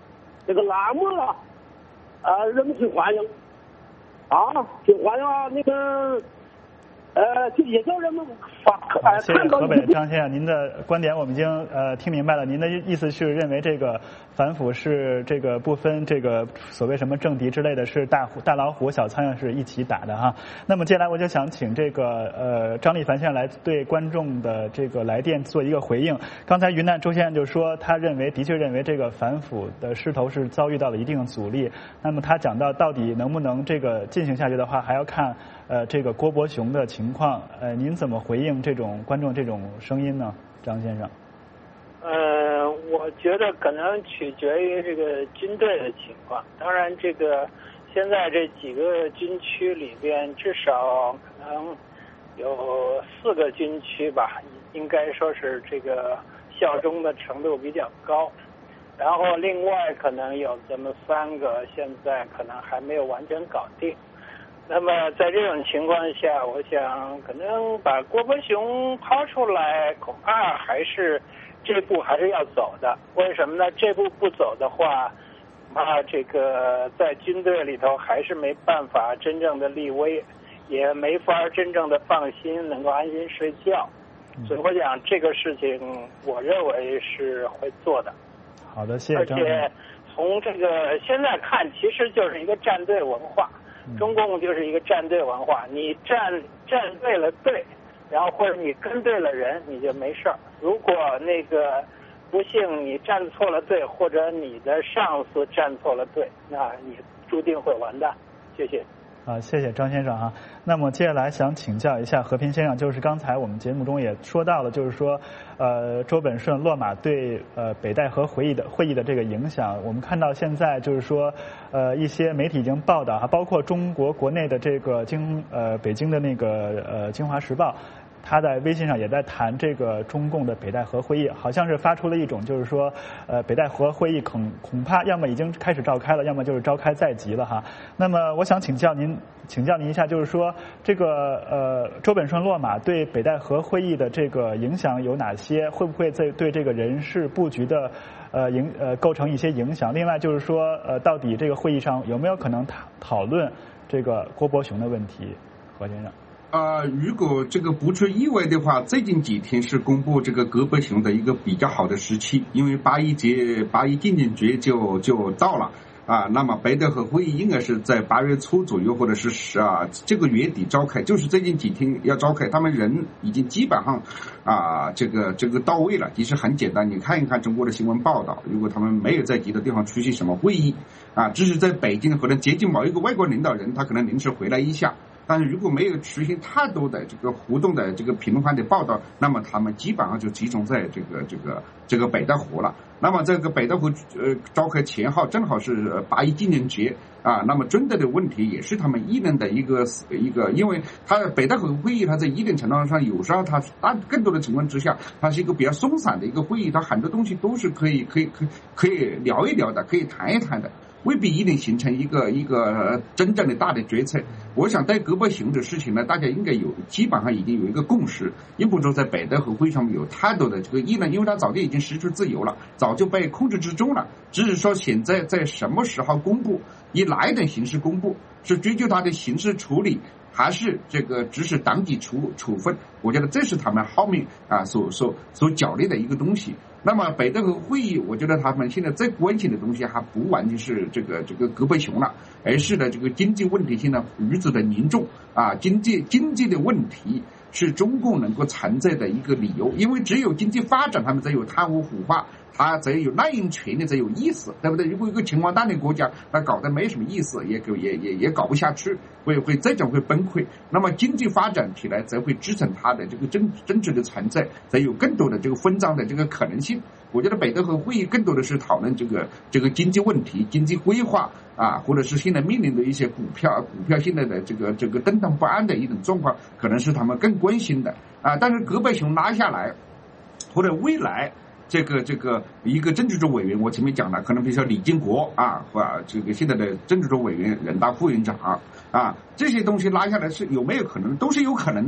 这个栏目了，人们挺欢迎，挺欢迎啊，那个。就也叫人们谢谢河北张先生，您的观点我们已经听明白了。您的意思是认为这个反腐是这个不分这个所谓什么政敌之类的，是大老虎小苍蝇是一起打的哈。那么接下来我就想请这个张立凡先生来对观众的这个来电做一个回应。刚才云南周先生就说他的确认为这个反腐的势头是遭遇到了一定的阻力。那么他讲到底能不能这个进行下去的话，还要看这个郭伯雄的情况，您怎么回应这种观众这种声音呢，张先生？ 我觉得可能取决于这个军队的情况。当然，这个现在这几个军区里边，至少可能有4个军区吧，应该说是这个效忠的程度比较高。然后另外可能有这么3个，现在可能还没有完全搞定。那么在这种情况下，我想可能把郭伯雄抛出来，恐怕这步还是要走的。为什么呢？这步不走的话，这个在军队里头还是没办法真正的立威，也没法真正的放心，能够安心睡觉。所以我想这个事情，我认为是会做的。 好的，谢谢张。 而且从这个现在看，其实就是一个战队文化。中共就是一个站队文化，你站对了队，然后或者你跟对了人，你就没事儿。如果那个不幸你站错了队，或者你的上司站错了队，那你注定会完蛋。谢谢。 谢谢张先生啊。那么接下来想请教一下和平先生，就是刚才我们节目中也说到了，就是说周本顺落马对北戴河会议的这个影响。我们看到现在就是说一些媒体已经报道，包括中国国内的这个北京的那个京华时报。他在微信上也在谈这个中共的北戴河会议，好像是发出了一种就是说，北戴河会议恐怕要么已经开始召开了，要么就是召开在即了哈。那么我想请教您一下，就是说这个周本顺落马对北戴河会议的这个影响有哪些？会不会对这个人事布局的构成一些影响？另外就是说到底这个会议上有没有可能讨论这个郭伯雄的问题？何先生。 如果这个不出意外的话，最近几天是公布这个郭伯雄的一个比较好的时期，因为八一纪念节就到了那么北戴河会议应该是在8月初左右，或者是这个月底召开，就是最近几天要召开，他们人已经基本上这个到位了。其实很简单，你看一看中国的新闻报道，如果他们没有在其他地方出席什么会议只是在北京可能接近某一个外国领导人，他可能临时回来一下。但是如果没有实行太多的这个活动的这个频繁的报道，那么他们基本上就集中在这个北戴河了。那么这个北戴河召开前后正好是8·1纪念节那么针对的问题也是他们议论的一个，因为它北戴河会议它在一定程度上有时候它更多的情况之下，它是一个比较松散的一个会议，它很多东西都是可以聊一聊的，可以谈一谈的。未必一定形成一个真正的大的决策。我想在郭伯雄的事情呢，大家应该基本上已经有一个共识，并不说在北戴河会上面有太多的这个议论，因为他早就已经失去自由了，早就被控制之中了。只是说现在在什么时候公布，以哪一种形式公布，是追究他的刑事处理，还是这个只是党纪处分？我觉得这是他们后面所角力的一个东西。那么北戴河会议，我觉得他们现在最关心的东西还不完全是这个郭伯雄了，而是呢这个经济问题现在如此的严重经济的问题是中共能够存在的一个理由，因为只有经济发展，他们才有贪污腐化，他才有滥用权力才有意思，对不对？如果一个穷光蛋的国家，那搞得没什么意思，也搞不下去，会这种会崩溃。那么经济发展起来，才会支撑它的这个政治的存在，才有更多的这个分赃的这个可能性。我觉得北戴河会议更多的是讨论这个经济问题、经济规划或者是现在面临的一些股票现在的这个动荡不安的一种状况，可能是他们更关心的但是郭伯雄拉下来，或者未来这个一个政治局委员，我前面讲了，可能比如说李金国这个现在的政治局委员、人大副院长这些东西拉下来是有没有可能？都是有可能的。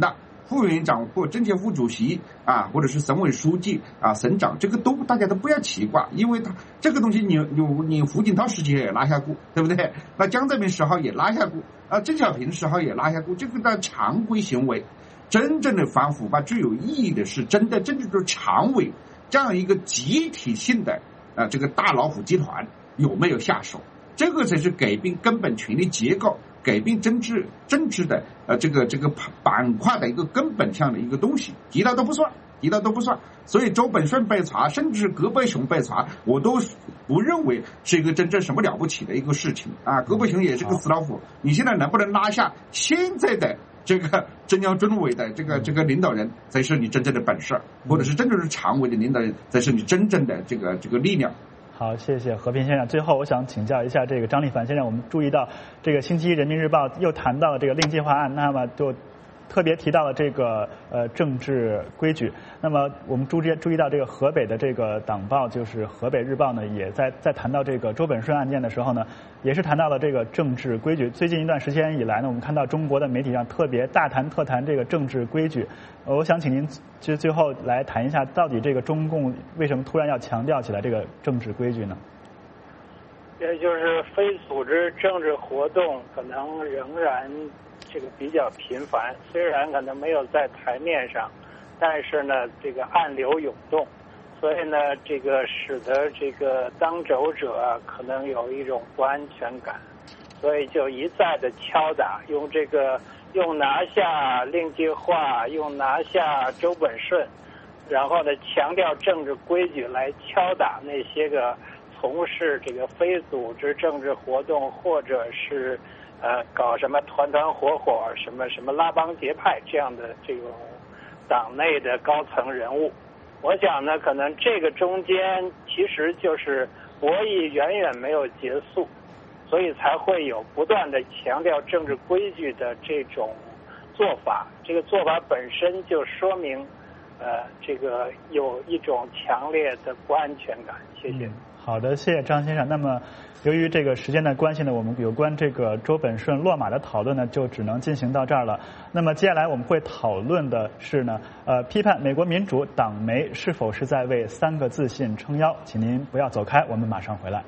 副委员长或政协副主席啊，或者是省委书记啊、省长，这个大家都不要奇怪，因为他这个东西你胡锦涛时期也拉下过，对不对？那江泽民时候也拉下过，邓小平时候也拉下过，这个的常规行为。真正的反腐败最有意义的是真的常委这样一个集体性的这个大老虎集团有没有下手，这个才是改变根本权力结构、改变政治的这个板块的一个根本上的一个东西，其他都不算。所以周本顺被查，甚至葛伯雄被查，我都不认为是一个真正什么了不起的一个事情啊。葛伯雄也是个死老虎，你现在能不能拉下现在的这个中央军委的这个领导人，才是你真正的本事，或者是真正是常委的领导人，才是你真正的这个力量。 好，谢谢和平先生。最后，我想请教一下这个张立凡先生，我们注意到这个星期一人民日报又谈到了这个令计划案，那么就特别提到了这个政治规矩。那么我们注意到这个河北的这个党报，就是河北日报呢，也在谈到这个周本顺案件的时候呢，也是谈到了这个政治规矩。最近一段时间以来呢，我们看到中国的媒体上特别大谈特谈这个政治规矩。我想请您就最后来谈一下，到底这个中共为什么突然要强调起来这个政治规矩呢？ 也就是非组织政治活动可能仍然这个比较频繁，虽然可能没有在台面上，但是呢，这个暗流涌动，所以呢，这个使得这个当轴者可能有一种不安全感，所以就一再的敲打，用拿下令计划，用拿下周本顺，然后呢，强调政治规矩来敲打那些个从事这个非组织政治活动或者是搞什么团团伙伙、什么拉帮结派这样的这种党内的高层人物。我想呢，可能这个中间其实就是博弈远远没有结束，所以才会有不断的强调政治规矩的这种做法。这个做法本身就说明，这个有一种强烈的不安全感。谢谢。 好的，谢谢张先生。那么由于这个时间的关系呢，我们有关这个周本顺落马的讨论呢，就只能进行到这儿了。那么接下来我们会讨论的是呢，批判美国民主党媒是否是在为3个自信撑腰。请您不要走开，我们马上回来。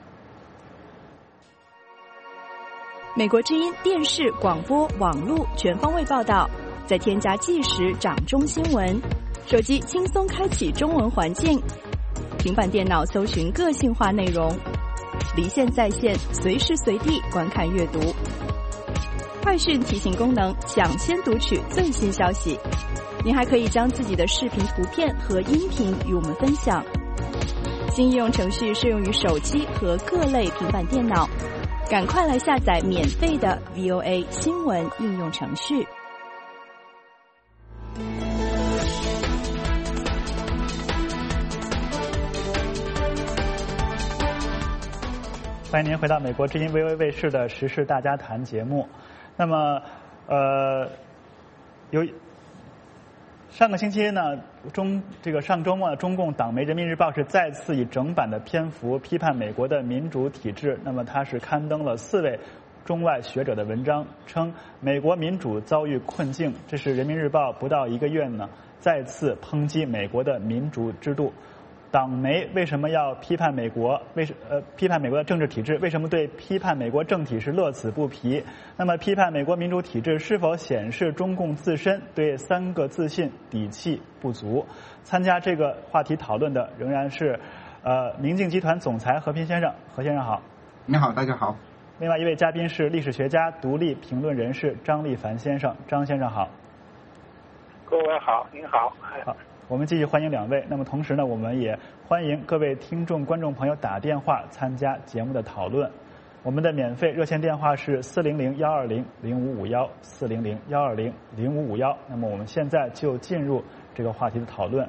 美国之音电视、广播、网络全方位报道，再添加即时掌中新闻，手机轻松开启中文环境，平板电脑搜寻个性化内容，离线在线，随时随地观看阅读。快讯提醒功能，抢先读取最新消息。您还可以将自己的视频、图片和音频与我们分享。新应用程序适用于手机和各类平板电脑，赶快来下载免费的 VOA 新闻应用程序。 欢迎您回到美国之音 VOA 卫视的时事大家谈节目。那么，上个星期呢，上周末，中共党媒《人民日报》是再次以整版的篇幅批判美国的民主体制。那么，它是刊登了4位中外学者的文章，称美国民主遭遇困境。这是《人民日报》不到1个月呢，再次抨击美国的民主制度。党媒为什么要批判美国？批判美国的政治体制？为什么对批判美国政体是乐此不疲？那么，批判美国民主体制是否显示中共自身对3个自信底气不足？参加这个话题讨论的仍然是明镜集团总裁何平先生。何先生好。 你好，大家好。 另外一位嘉宾是历史学家、独立评论人士张立凡先生。张先生好。 各位好，您好。 好。我们继续欢迎2位。那么同时呢，我们也欢迎各位听众、观众朋友打电话参加节目的讨论。我们的免费热线电话是400-120-0551 400-120-0551。那么我们现在就进入这个话题的讨论。那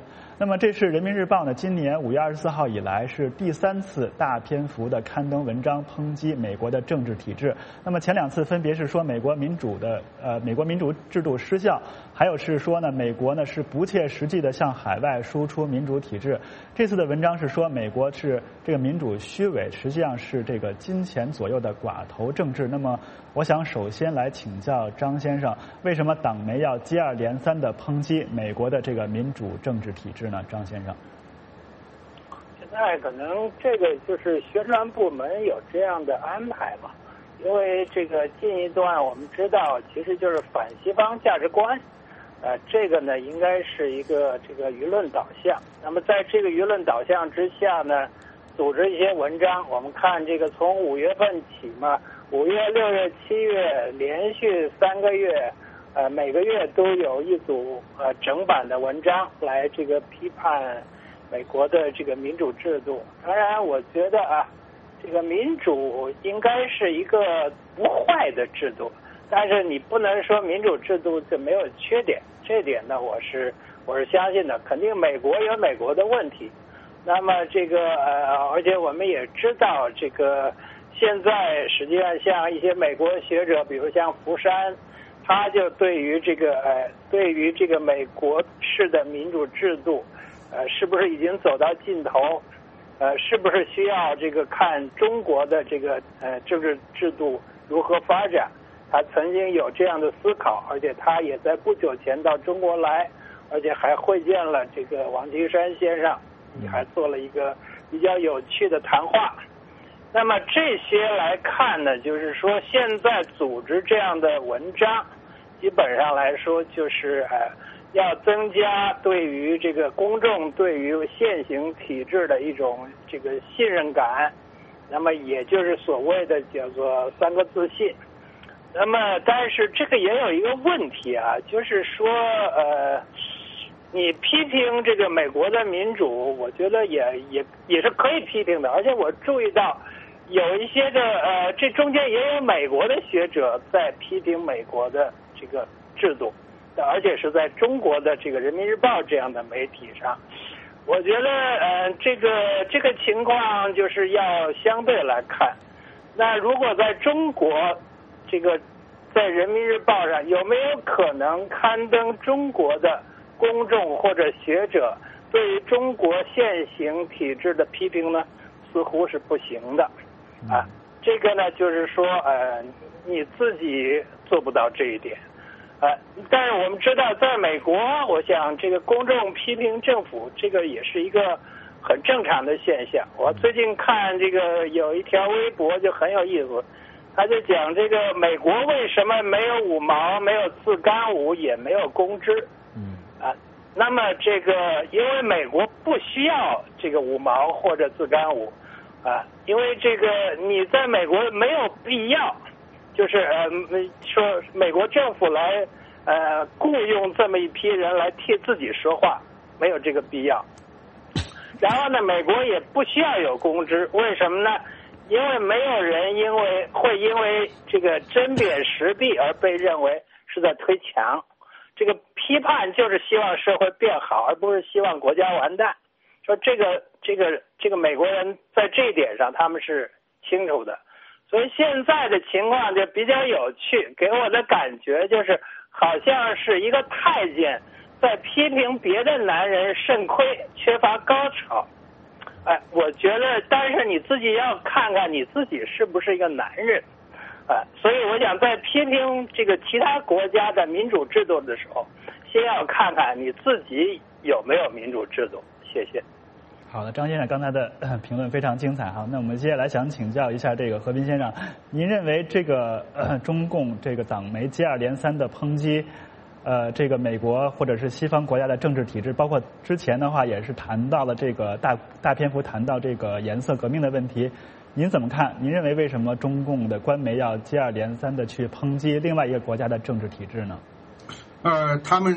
那么这是人民日报呢今年5月24号以来是第3次大篇幅的刊登文章抨击美国的政治体制。那么前2次分别是说美国民主制度失效，还有是说呢美国呢是不切实际的向海外输出民主体制。这次的文章是说美国是这个民主虚伪，实际上是这个金钱左右的寡头政治。那么我想首先来请教张先生，为什么党媒要接二连三的抨击美国的这个民主政治体制呢？张先生， 现在可能这个就是宣传部门有这样的安排嘛，因为这个近一段我们知道其实就是反西方价值观，这个呢应该是一个这个舆论导向。那么在这个舆论导向之下呢，组织一些文章，我们看这个从5月份起嘛，5月、6月、7月连续3个月，每个月都有一组整版的文章来这个批判美国的这个民主制度。当然，我觉得这个民主应该是一个不坏的制度，但是你不能说民主制度就没有缺点。这点呢，我是相信的，肯定美国有美国的问题。那么这个而且我们也知道，这个现在实际上像一些美国学者，比如像福山，他就对于这个美国式的民主制度，是不是已经走到尽头？是不是需要这个看中国的这个政治制度如何发展？他曾经有这样的思考，而且他也在不久前到中国来，而且还会见了这个王岐山先生，还做了一个比较有趣的谈话。那么这些来看呢，就是说现在组织这样的文章，基本上来说就是要增加对于这个公众对于现行体制的一种这个信任感，那么也就是所谓的叫做3个自信。那么但是这个也有一个问题就是说你批评这个美国的民主，我觉得也是可以批评的，而且我注意到有一些的这中间也有美国的学者在批评美国的这个制度，而且是在中国的这个人民日报这样的媒体上。我觉得这个情况就是要相对来看。那如果在中国这个在人民日报上有没有可能刊登中国的公众或者学者对于中国现行体制的批评呢？似乎是不行的这个呢就是说你自己做不到这一点但是我们知道在美国，我想这个公众批评政府这个也是一个很正常的现象。我最近看这个有一条微博就很有意思，他就讲这个美国为什么没有5毛，没有自干五，也没有公知那么这个因为美国不需要这个5毛或者自干五因为这个你在美国没有必要就是说美国政府来雇佣这么一批人来替自己说话，没有这个必要。然后呢，美国也不需要有公知，为什么呢？因为没有人因为这个针砭时弊而被认为是在推墙。这个批判就是希望社会变好，而不是希望国家完蛋。说这个美国人在这一点上他们是清楚的。所以现在的情况就比较有趣，给我的感觉就是好像是一个太监在批评别的男人肾亏缺乏高潮。我觉得但是你自己要看看你自己是不是一个男人所以我想在批评这个其他国家的民主制度的时候，先要看看你自己有没有民主制度。谢谢。 好的，张先生刚才的评论非常精彩那我们接下来想请教一下这个何斌先生，您认为这个中共这个党媒接二连三的抨击这个美国或者是西方国家的政治体制，包括之前的话也是谈到了这个大篇幅谈到这个颜色革命的问题，您怎么看？您认为为什么中共的官媒要接二连三的去抨击另外一个国家的政治体制呢？ 他们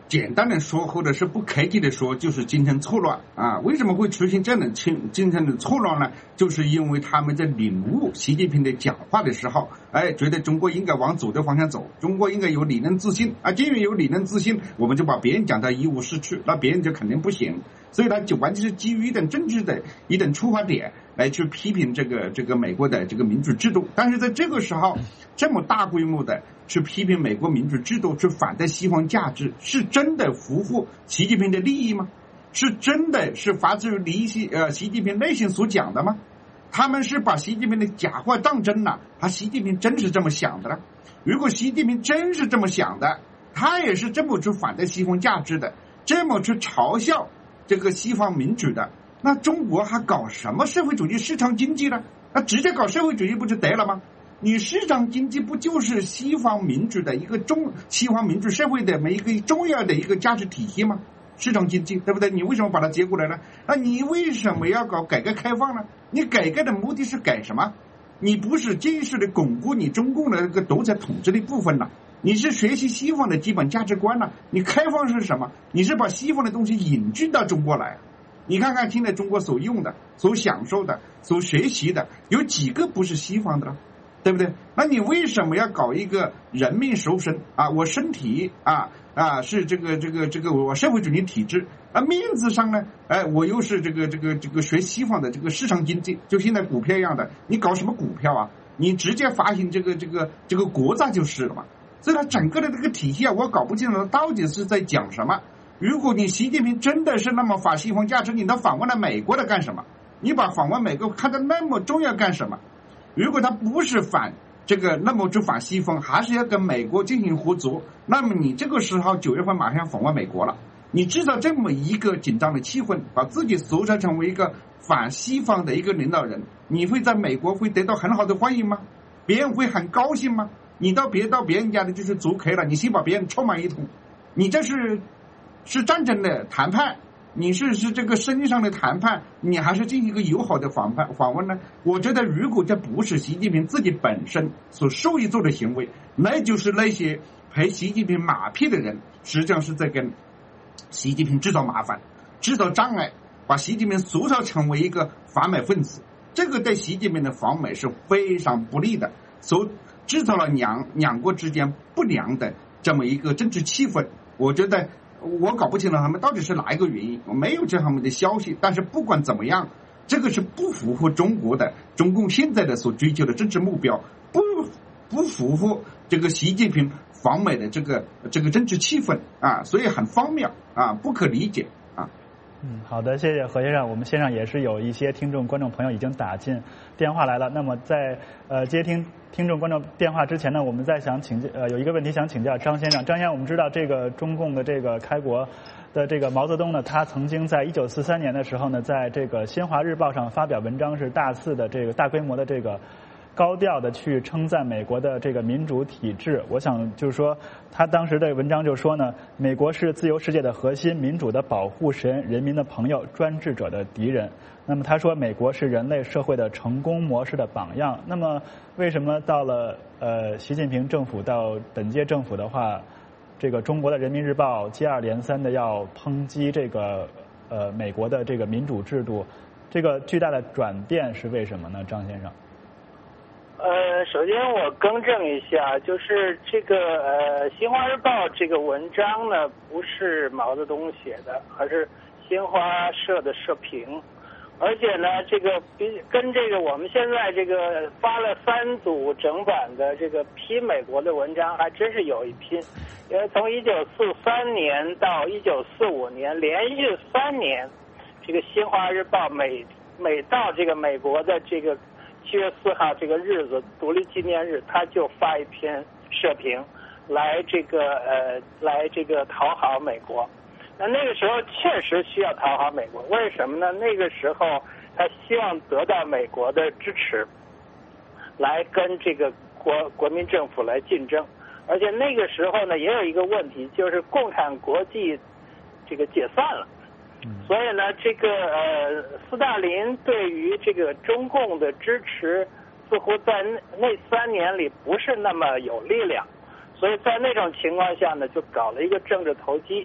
简单的说，或者是不客气的说，就是精神错乱啊！为什么会出现这样的精神的错乱呢？就是因为他们在领悟习近平的讲话的时候，觉得中国应该往左的方向走，中国应该有理论自信啊！既然有理论自信，我们就把别人讲到一无是处，那别人就肯定不行。所以呢，就完全是基于一种政治的一种出发点来去批评这个美国的这个民主制度。但是在这个时候，这么大规模的去批评美国民主制度，去反对西方价值，是真的符合习近平的利益吗？是真的是发自于习近平内心所讲的吗？他们是把习近平的假话当真了，习近平真是这么想的了？如果习近平真是这么想的，他也是这么去反对西方价值的，这么去嘲笑这个西方民主的，那中国还搞什么社会主义市场经济呢？那直接搞社会主义不就得了吗？你市场经济不就是西方民主的西方民主社会的一个重要的一个价值体系吗？市场经济，对不对？你为什么把它接过来呢？那你为什么要搞改革开放呢？你改革的目的是改什么？你不是进一步的巩固你中共的这个独裁统治的部分了，你是学习西方的基本价值观了。你开放是什么？你是把西方的东西引进到中国来。你看看现在中国所用的、所享受的、所学习的，有几个不是西方的了？对不对？那你为什么要搞一个人命受身啊？我身体是这个我社会主义体制啊，面子上呢，我又是这个学西方的这个市场经济，就现在股票一样的，你搞什么股票啊？你直接发行这个国债就是了嘛。所以它整个的这个体系啊，我搞不清楚到底是在讲什么。如果你习近平真的是那么反西方价值，你都访问了美国的干什么？你把访问美国看得那么重要干什么？如果他不是反那么就反西方，还是要跟美国进行合作，那么你这个时候9月份马上访问美国了，你制造这么一个紧张的气氛，把自己塑造成为一个反西方的一个领导人，你会在美国会得到很好的欢迎吗？别人会很高兴吗？你到别人家的就是足客了，你先把别人臭骂一通，你这是战争的谈判，你是这个生意上的谈判，你还是进行一个友好的访问呢？我觉得如果这不是习近平自己本身所受益做的行为，那就是那些陪习近平马屁的人，实际上是在跟习近平制造麻烦、制造障碍，把习近平塑造成为一个反美分子，这个对习近平的访美是非常不利的，所制造了两国之间不良的这么一个政治气氛。我觉得我搞不清楚他们到底是哪一个原因，我没有这方面的消息。但是不管怎么样，这个是不符合中共现在的所追求的政治目标，不符合这个习近平访美的这个政治气氛啊，所以很荒谬啊，不可理解啊。 好的，谢谢何先生。我们线上也是有一些观众朋友已经打进电话来了。那么在接听众观众电话之前呢，我们再有一个问题想请教张先生。张先生，我们知道这个中共的这个开国的这个毛泽东呢，他曾经在1943年的时候呢，在这个《新华日报》上发表文章，是大规模的这个高调的去称赞美国的这个民主体制。我想就是说，他当时的文章就说呢，美国是自由世界的核心，民主的保护神，人民的朋友，专制者的敌人。那么他说，美国是人类社会的成功模式的榜样。那么为什么到了习近平政府到本届政府的话，这个中国的人民日报接二连三的要抨击这个美国的这个民主制度，这个巨大的转变是为什么呢？张先生。 首先我更正一下，就是这个新华日报这个文章呢，不是毛泽东写的，而是新华社的社评。而且呢，这个跟这个我们现在这个发了3组整版的这个批美国的文章还真是有一拼。因为从1943年到1945年连续3年，这个新华日报每到这个美国的这个7月4号这个日子，独立纪念日，他就发一篇社评来这个讨好美国。那个时候确实需要讨好美国，为什么呢？那个时候他希望得到美国的支持，来跟这个国民政府来竞争。而且那个时候呢，也有一个问题，就是共产国际这个解散了。所以呢，这个斯大林对于这个中共的支持，似乎在那3年里不是那么有力量，所以在那种情况下呢，就搞了一个政治投机，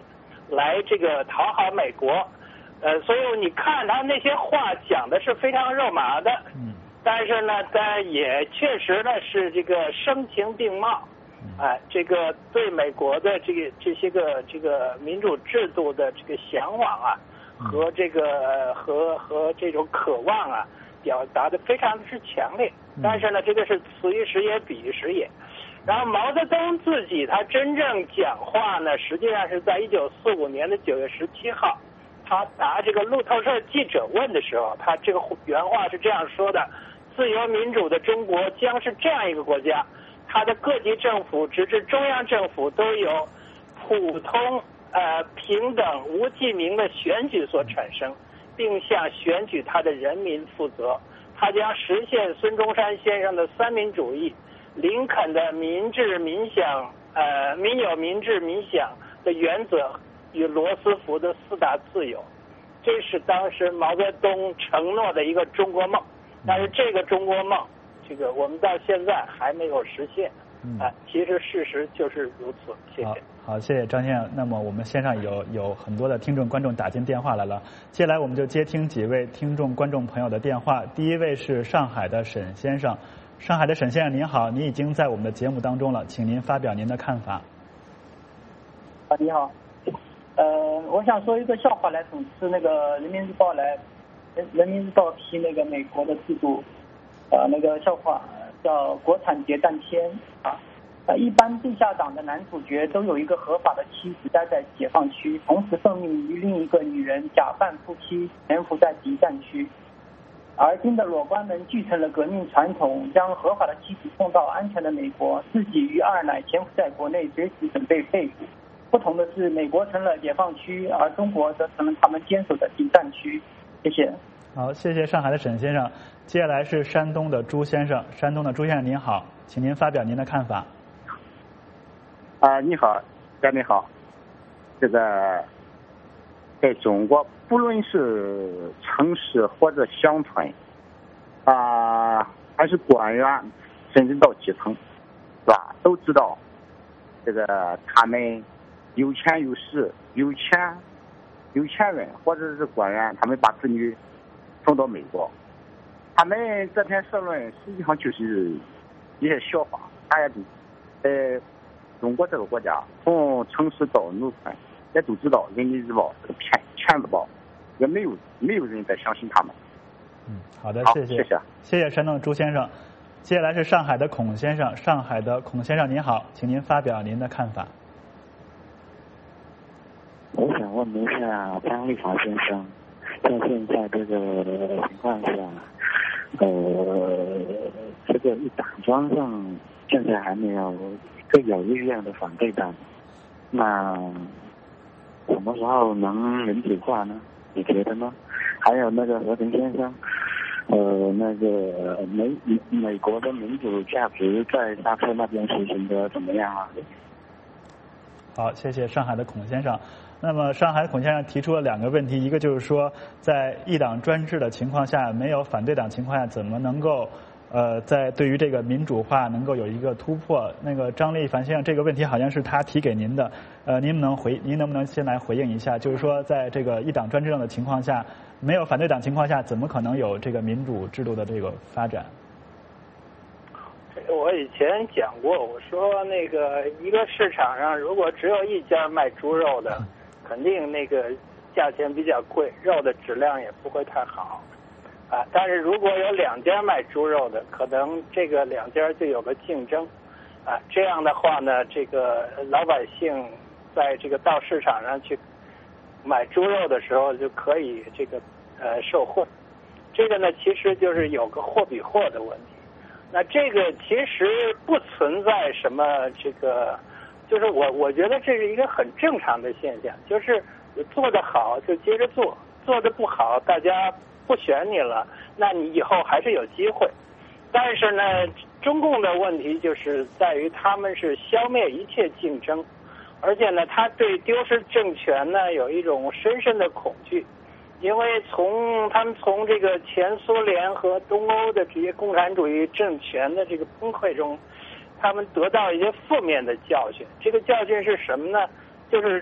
来这个讨好美国。所以你看他那些话讲的是非常肉麻的，但是呢，也确实呢是这个声情并茂，这个对美国的这些个民主制度的这个向往啊，和这个和这种渴望啊，表达的非常之强烈。但是呢，这个是此一时也彼一时也。然后毛泽东自己他真正讲话呢，实际上是在1945年的9月17号。他答这个路透社记者问的时候，他这个原话是这样说的：自由民主的中国将是这样一个国家，它的各级政府直至中央政府都由普通平等无记名的选举所产生，并向选举它的人民负责。它将实现孙中山先生的三民主义，林肯的民治民享民有民治民享的原则与罗斯福的4大自由。这是当时毛泽东承诺的一个中国梦，但是这个中国梦，这个我们到现在还没有实现。其实事实就是如此。谢谢。 好，谢谢张先生。那么我们线上有很多的听众观众打进电话来了，接下来我们就接听几位听众观众朋友的电话。第一位是上海的沈先生，上海的沈先生您好，您已经在我们的节目当中了，请您发表您的看法。 你好。我想说一个笑话来讽刺那个人民日报批那个美国的制度，那个笑话叫国产谍战片啊。一般地下党的男主角都有一个合法的妻子待在解放区，同时奉命于另一个女人假扮夫妻潜伏在敌占区。而今的裸官们继承了革命传统，将合法的妻子送到安全的美国，自己与二奶潜伏在国内，随时准备被捕。不同的是，美国成了解放区，而中国则成了他们坚守的敌占区。谢谢。 好，谢谢上海的沈先生。接下来是山东的朱先生，山东的朱先生您好，请您发表您的看法。 你好，嘉宾好。这个在中国，不论是城市或者乡村，还是官员，甚至到基层，是吧？都知道这个他们有钱有势，有钱人或者是官员，他们把子女送到美国。他们这篇社论实际上就是一些笑话，大家都中国这个国家，从城市到农村，也都知道人民日报是个骗子报，也没有人在相信他们。 好的，谢谢山东的朱先生。接下来是上海的孔先生，上海的孔先生您好，请您发表您的看法。 我想问一下张立华先生，在现在这个情况下，这个一党专政现在还没有最有意愿的反对党，那什么时候能民主化呢？你觉得呢？还有那个和平先生，那个美国的民主价值在沙特那边实行的怎么样啊？ 好，谢谢上海的孔先生。那么上海孔先生提出了2个问题，一个就是说，在一党专制的情况下，没有反对党情况下，怎么能够在对于这个民主化能够有一个突破？那个张立凡先生这个问题好像是他提给您的，您能不能先来回应一下？就是说，在这个一党专制的情况下，没有反对党情况下，怎么可能有这个民主制度的这个发展？ 我以前讲过，我说那个一个市场上如果只有一家卖猪肉的，肯定那个价钱比较贵，肉的质量也不会太好啊。但是如果有2家卖猪肉的，可能这个2家就有个竞争啊。这样的话呢，这个老百姓在这个到市场上去买猪肉的时候就可以这个受贿。这个呢，其实就是有个货比货的问题。那这个其实不存在什么这个，就是我觉得这是一个很正常的现象，就是做得好就接着做，做得不好大家不选你了，那你以后还是有机会。但是呢，中共的问题就是在于他们是消灭一切竞争，而且呢，他对丢失政权呢有一种深深的恐惧。因为他们从这个前苏联和东欧的这些共产主义政权的这个崩溃中，他们得到一些负面的教训。这个教训是什么呢？就是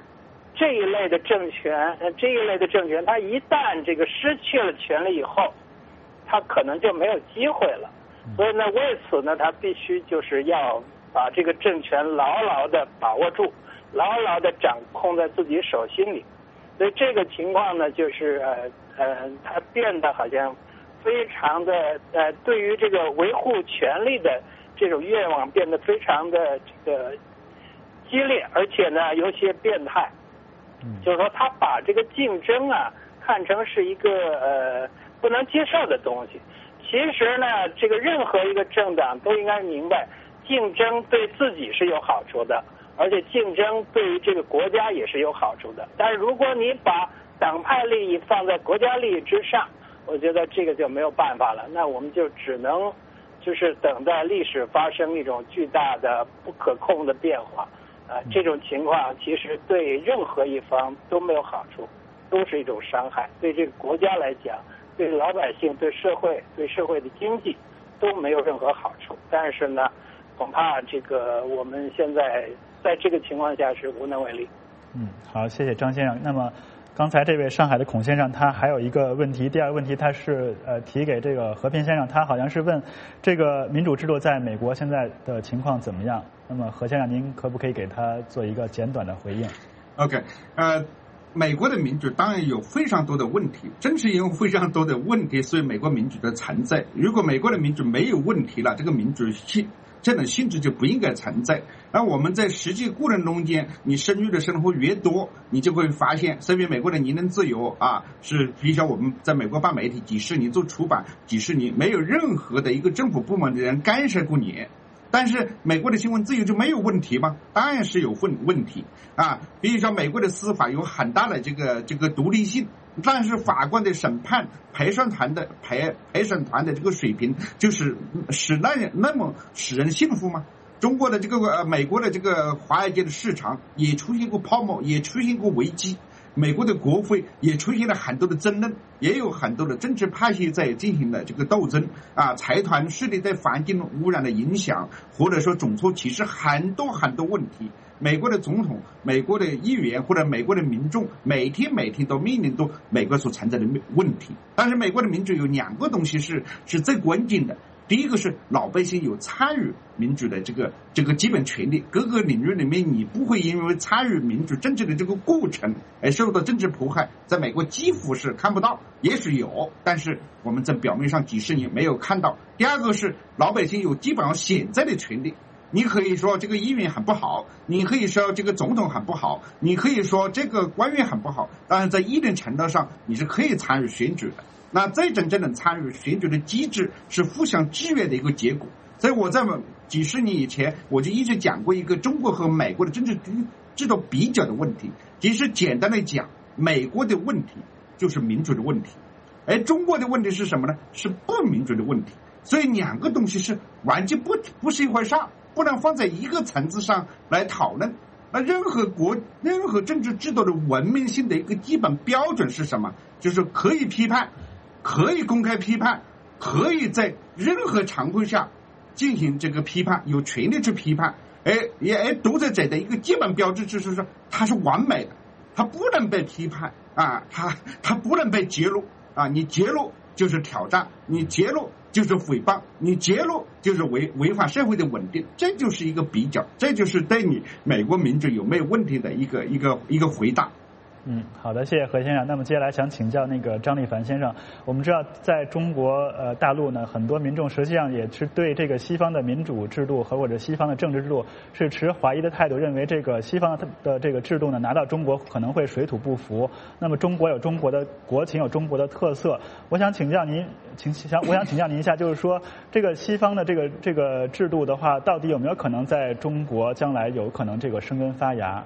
这一类的政权，它一旦这个失去了权力以后，它可能就没有机会了。所以呢，为此呢，他必须就是要把这个政权牢牢的把握住，牢牢的掌控在自己手心里。所以这个情况呢，就是他变得好像非常的对于这个维护权力的这种愿望变得非常的这个激烈，而且呢有些变态。就是说他把这个竞争啊看成是一个不能接受的东西。其实呢，这个任何一个政党都应该明白，竞争对自己是有好处的，而且竞争对于这个国家也是有好处的。但是如果你把党派利益放在国家利益之上，我觉得这个就没有办法了。那我们就只能就是等待历史发生一种巨大的不可控的变化。这种情况其实对任何一方都没有好处，都是一种伤害。对这个国家来讲，对老百姓、对社会的经济都没有任何好处。但是呢，恐怕这个我们现在在这个情况下是无能为力。 好，谢谢张先生。那么刚才这位上海的孔先生他还有一个问题，第二个问题他是提给这个和平先生，他好像是问这个民主制度在美国现在的情况怎么样。那么何先生您可不可以给他做一个简短的回应？ OK， 美国的民主当然有非常多的问题，正是因为非常多的问题，所以美国民主的存在。如果美国的民主没有问题了，这个民主这种性质就不应该存在。而我们在实际过程中间，你生育的生活越多，你就会发现，身为美国的言论自由是比较我们在美国办媒体几十年，做出版几十年，没有任何的一个政府部门的人干涉过你。但是美国的新闻自由就没有问题吗？当然是有问题比如说美国的司法有很大的这个独立性，但是法官的审判陪审团的这个水平就是那么使人信服吗？中国的这个美国的这个华尔街的市场也出现过泡沫，也出现过危机。美国的国会也出现了很多的争论，也有很多的政治派系在进行了这个斗争财团势力对环境污染的影响，或者说种族歧视，很多问题。美国的总统、美国的议员或者美国的民众每天都面临到美国所存在的问题。但是美国的民主有两个东西是最关键的。第一个是老百姓有参与民主的这个基本权利，各个领域里面你不会因为参与民主政治的这个过程而受到政治迫害，在美国几乎是看不到，也许有，但是我们在表面上几十年没有看到。第二个是老百姓有基本上现在的权利，你可以说这个议员很不好，你可以说这个总统很不好，你可以说这个官员很不好，但是在一定程度上你是可以参与选举的。那这种参与选举的机制是互相制约的一个结果。所以我在几十年以前我就一直讲过一个中国和美国的政治制度比较的问题。其实简单的讲，美国的问题就是民主的问题，而中国的问题是什么呢？是不民主的问题。所以两个东西是完全不是一回事，不能放在一个层次上来讨论。那任何政治制度的文明性的一个基本标准是什么？就是可以批判，可以公开批判，可以在任何场合下进行这个批判，有权利去批判。而独裁者的一个基本标志就是说，它是完美的，它不能被批判它不能被揭露你揭露就是挑战，你揭露就是诽谤，你揭露就是违反社会的稳定。这就是一个比较，这就是对你美国民主有没有问题的一个回答。 好的，谢谢何先生。那么接下来想请教那个张立凡先生，我们知道在中国大陆呢，很多民众实际上也是对这个西方的民主制度或者西方的政治制度是持怀疑的态度，认为这个西方的这个制度呢拿到中国可能会水土不服。那么中国有中国的国情，有中国的特色。我想请教您一下，就是说这个西方的这个制度的话，到底有没有可能在中国将来有可能这个生根发芽？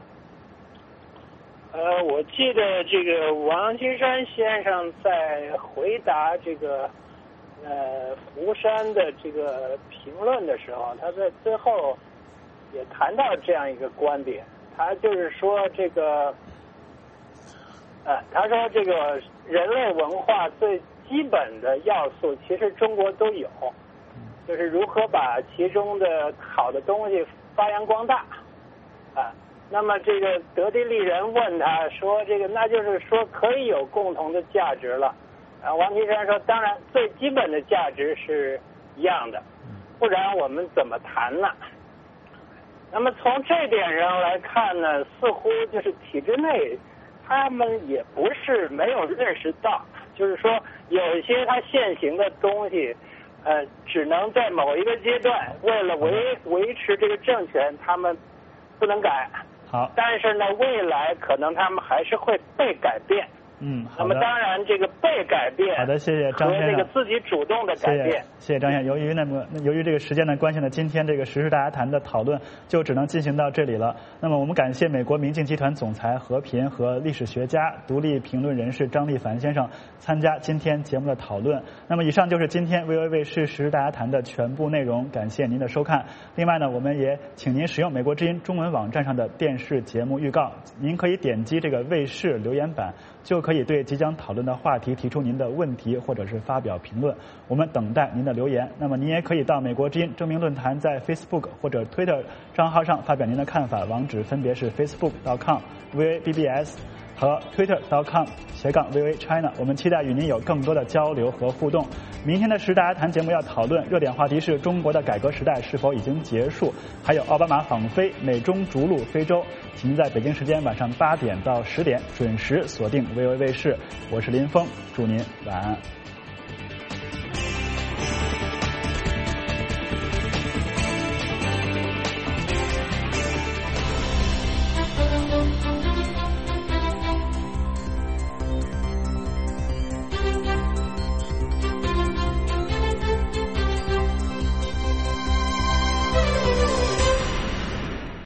我记得这个王岐山先生在回答这个福山的这个评论的时候，他在最后也谈到这样一个观点，他就是说这个他说这个人类文化最基本的要素其实中国都有，就是如何把其中的好的东西发扬光大那么这个德地利人问他说：“这个那就是说可以有共同的价值了。”王岐山说：“当然，最基本的价值是一样的，不然我们怎么谈呢？”那么从这点上来看呢，似乎就是体制内他们也不是没有认识到，就是说有一些他现行的东西，只能在某一个阶段为了维持这个政权，他们不能改。 好， 但是呢，未来可能他们还是会被改变。 好的。 那么当然，这个被改变， 好的，谢谢张先生。 和这个自己主动的改变， 谢谢张先生。由于这个时间的关系呢，今天这个时事大家谈的讨论就只能进行到这里了。那么我们感谢美国明镜集团总裁何平和历史学家、独立评论人士张立凡先生参加今天节目的讨论。那么以上就是今天VOA卫视时事大家谈的全部内容，感谢您的收看。另外呢，我们也请您使用美国之音中文网站上的电视节目预告，您可以点击这个卫视留言板，就可以对即将讨论的话题提出您的问题或者是发表评论，我们等待您的留言。那么您也可以到美国之音征名论坛在 Facebook 或者 Twitter 账号上发表您的看法，网址分别是 facebook.com/VABBS 和 twitter.com/VOA China。我们期待与您有更多的交流和互动。明天的时大家谈节目要讨论热点话题是中国的改革时代是否已经结束，还有奥巴马访非、美中逐鹿非洲。请您在北京时间晚上8点到10点准时锁定VOA卫视，我是林峰，祝您晚安。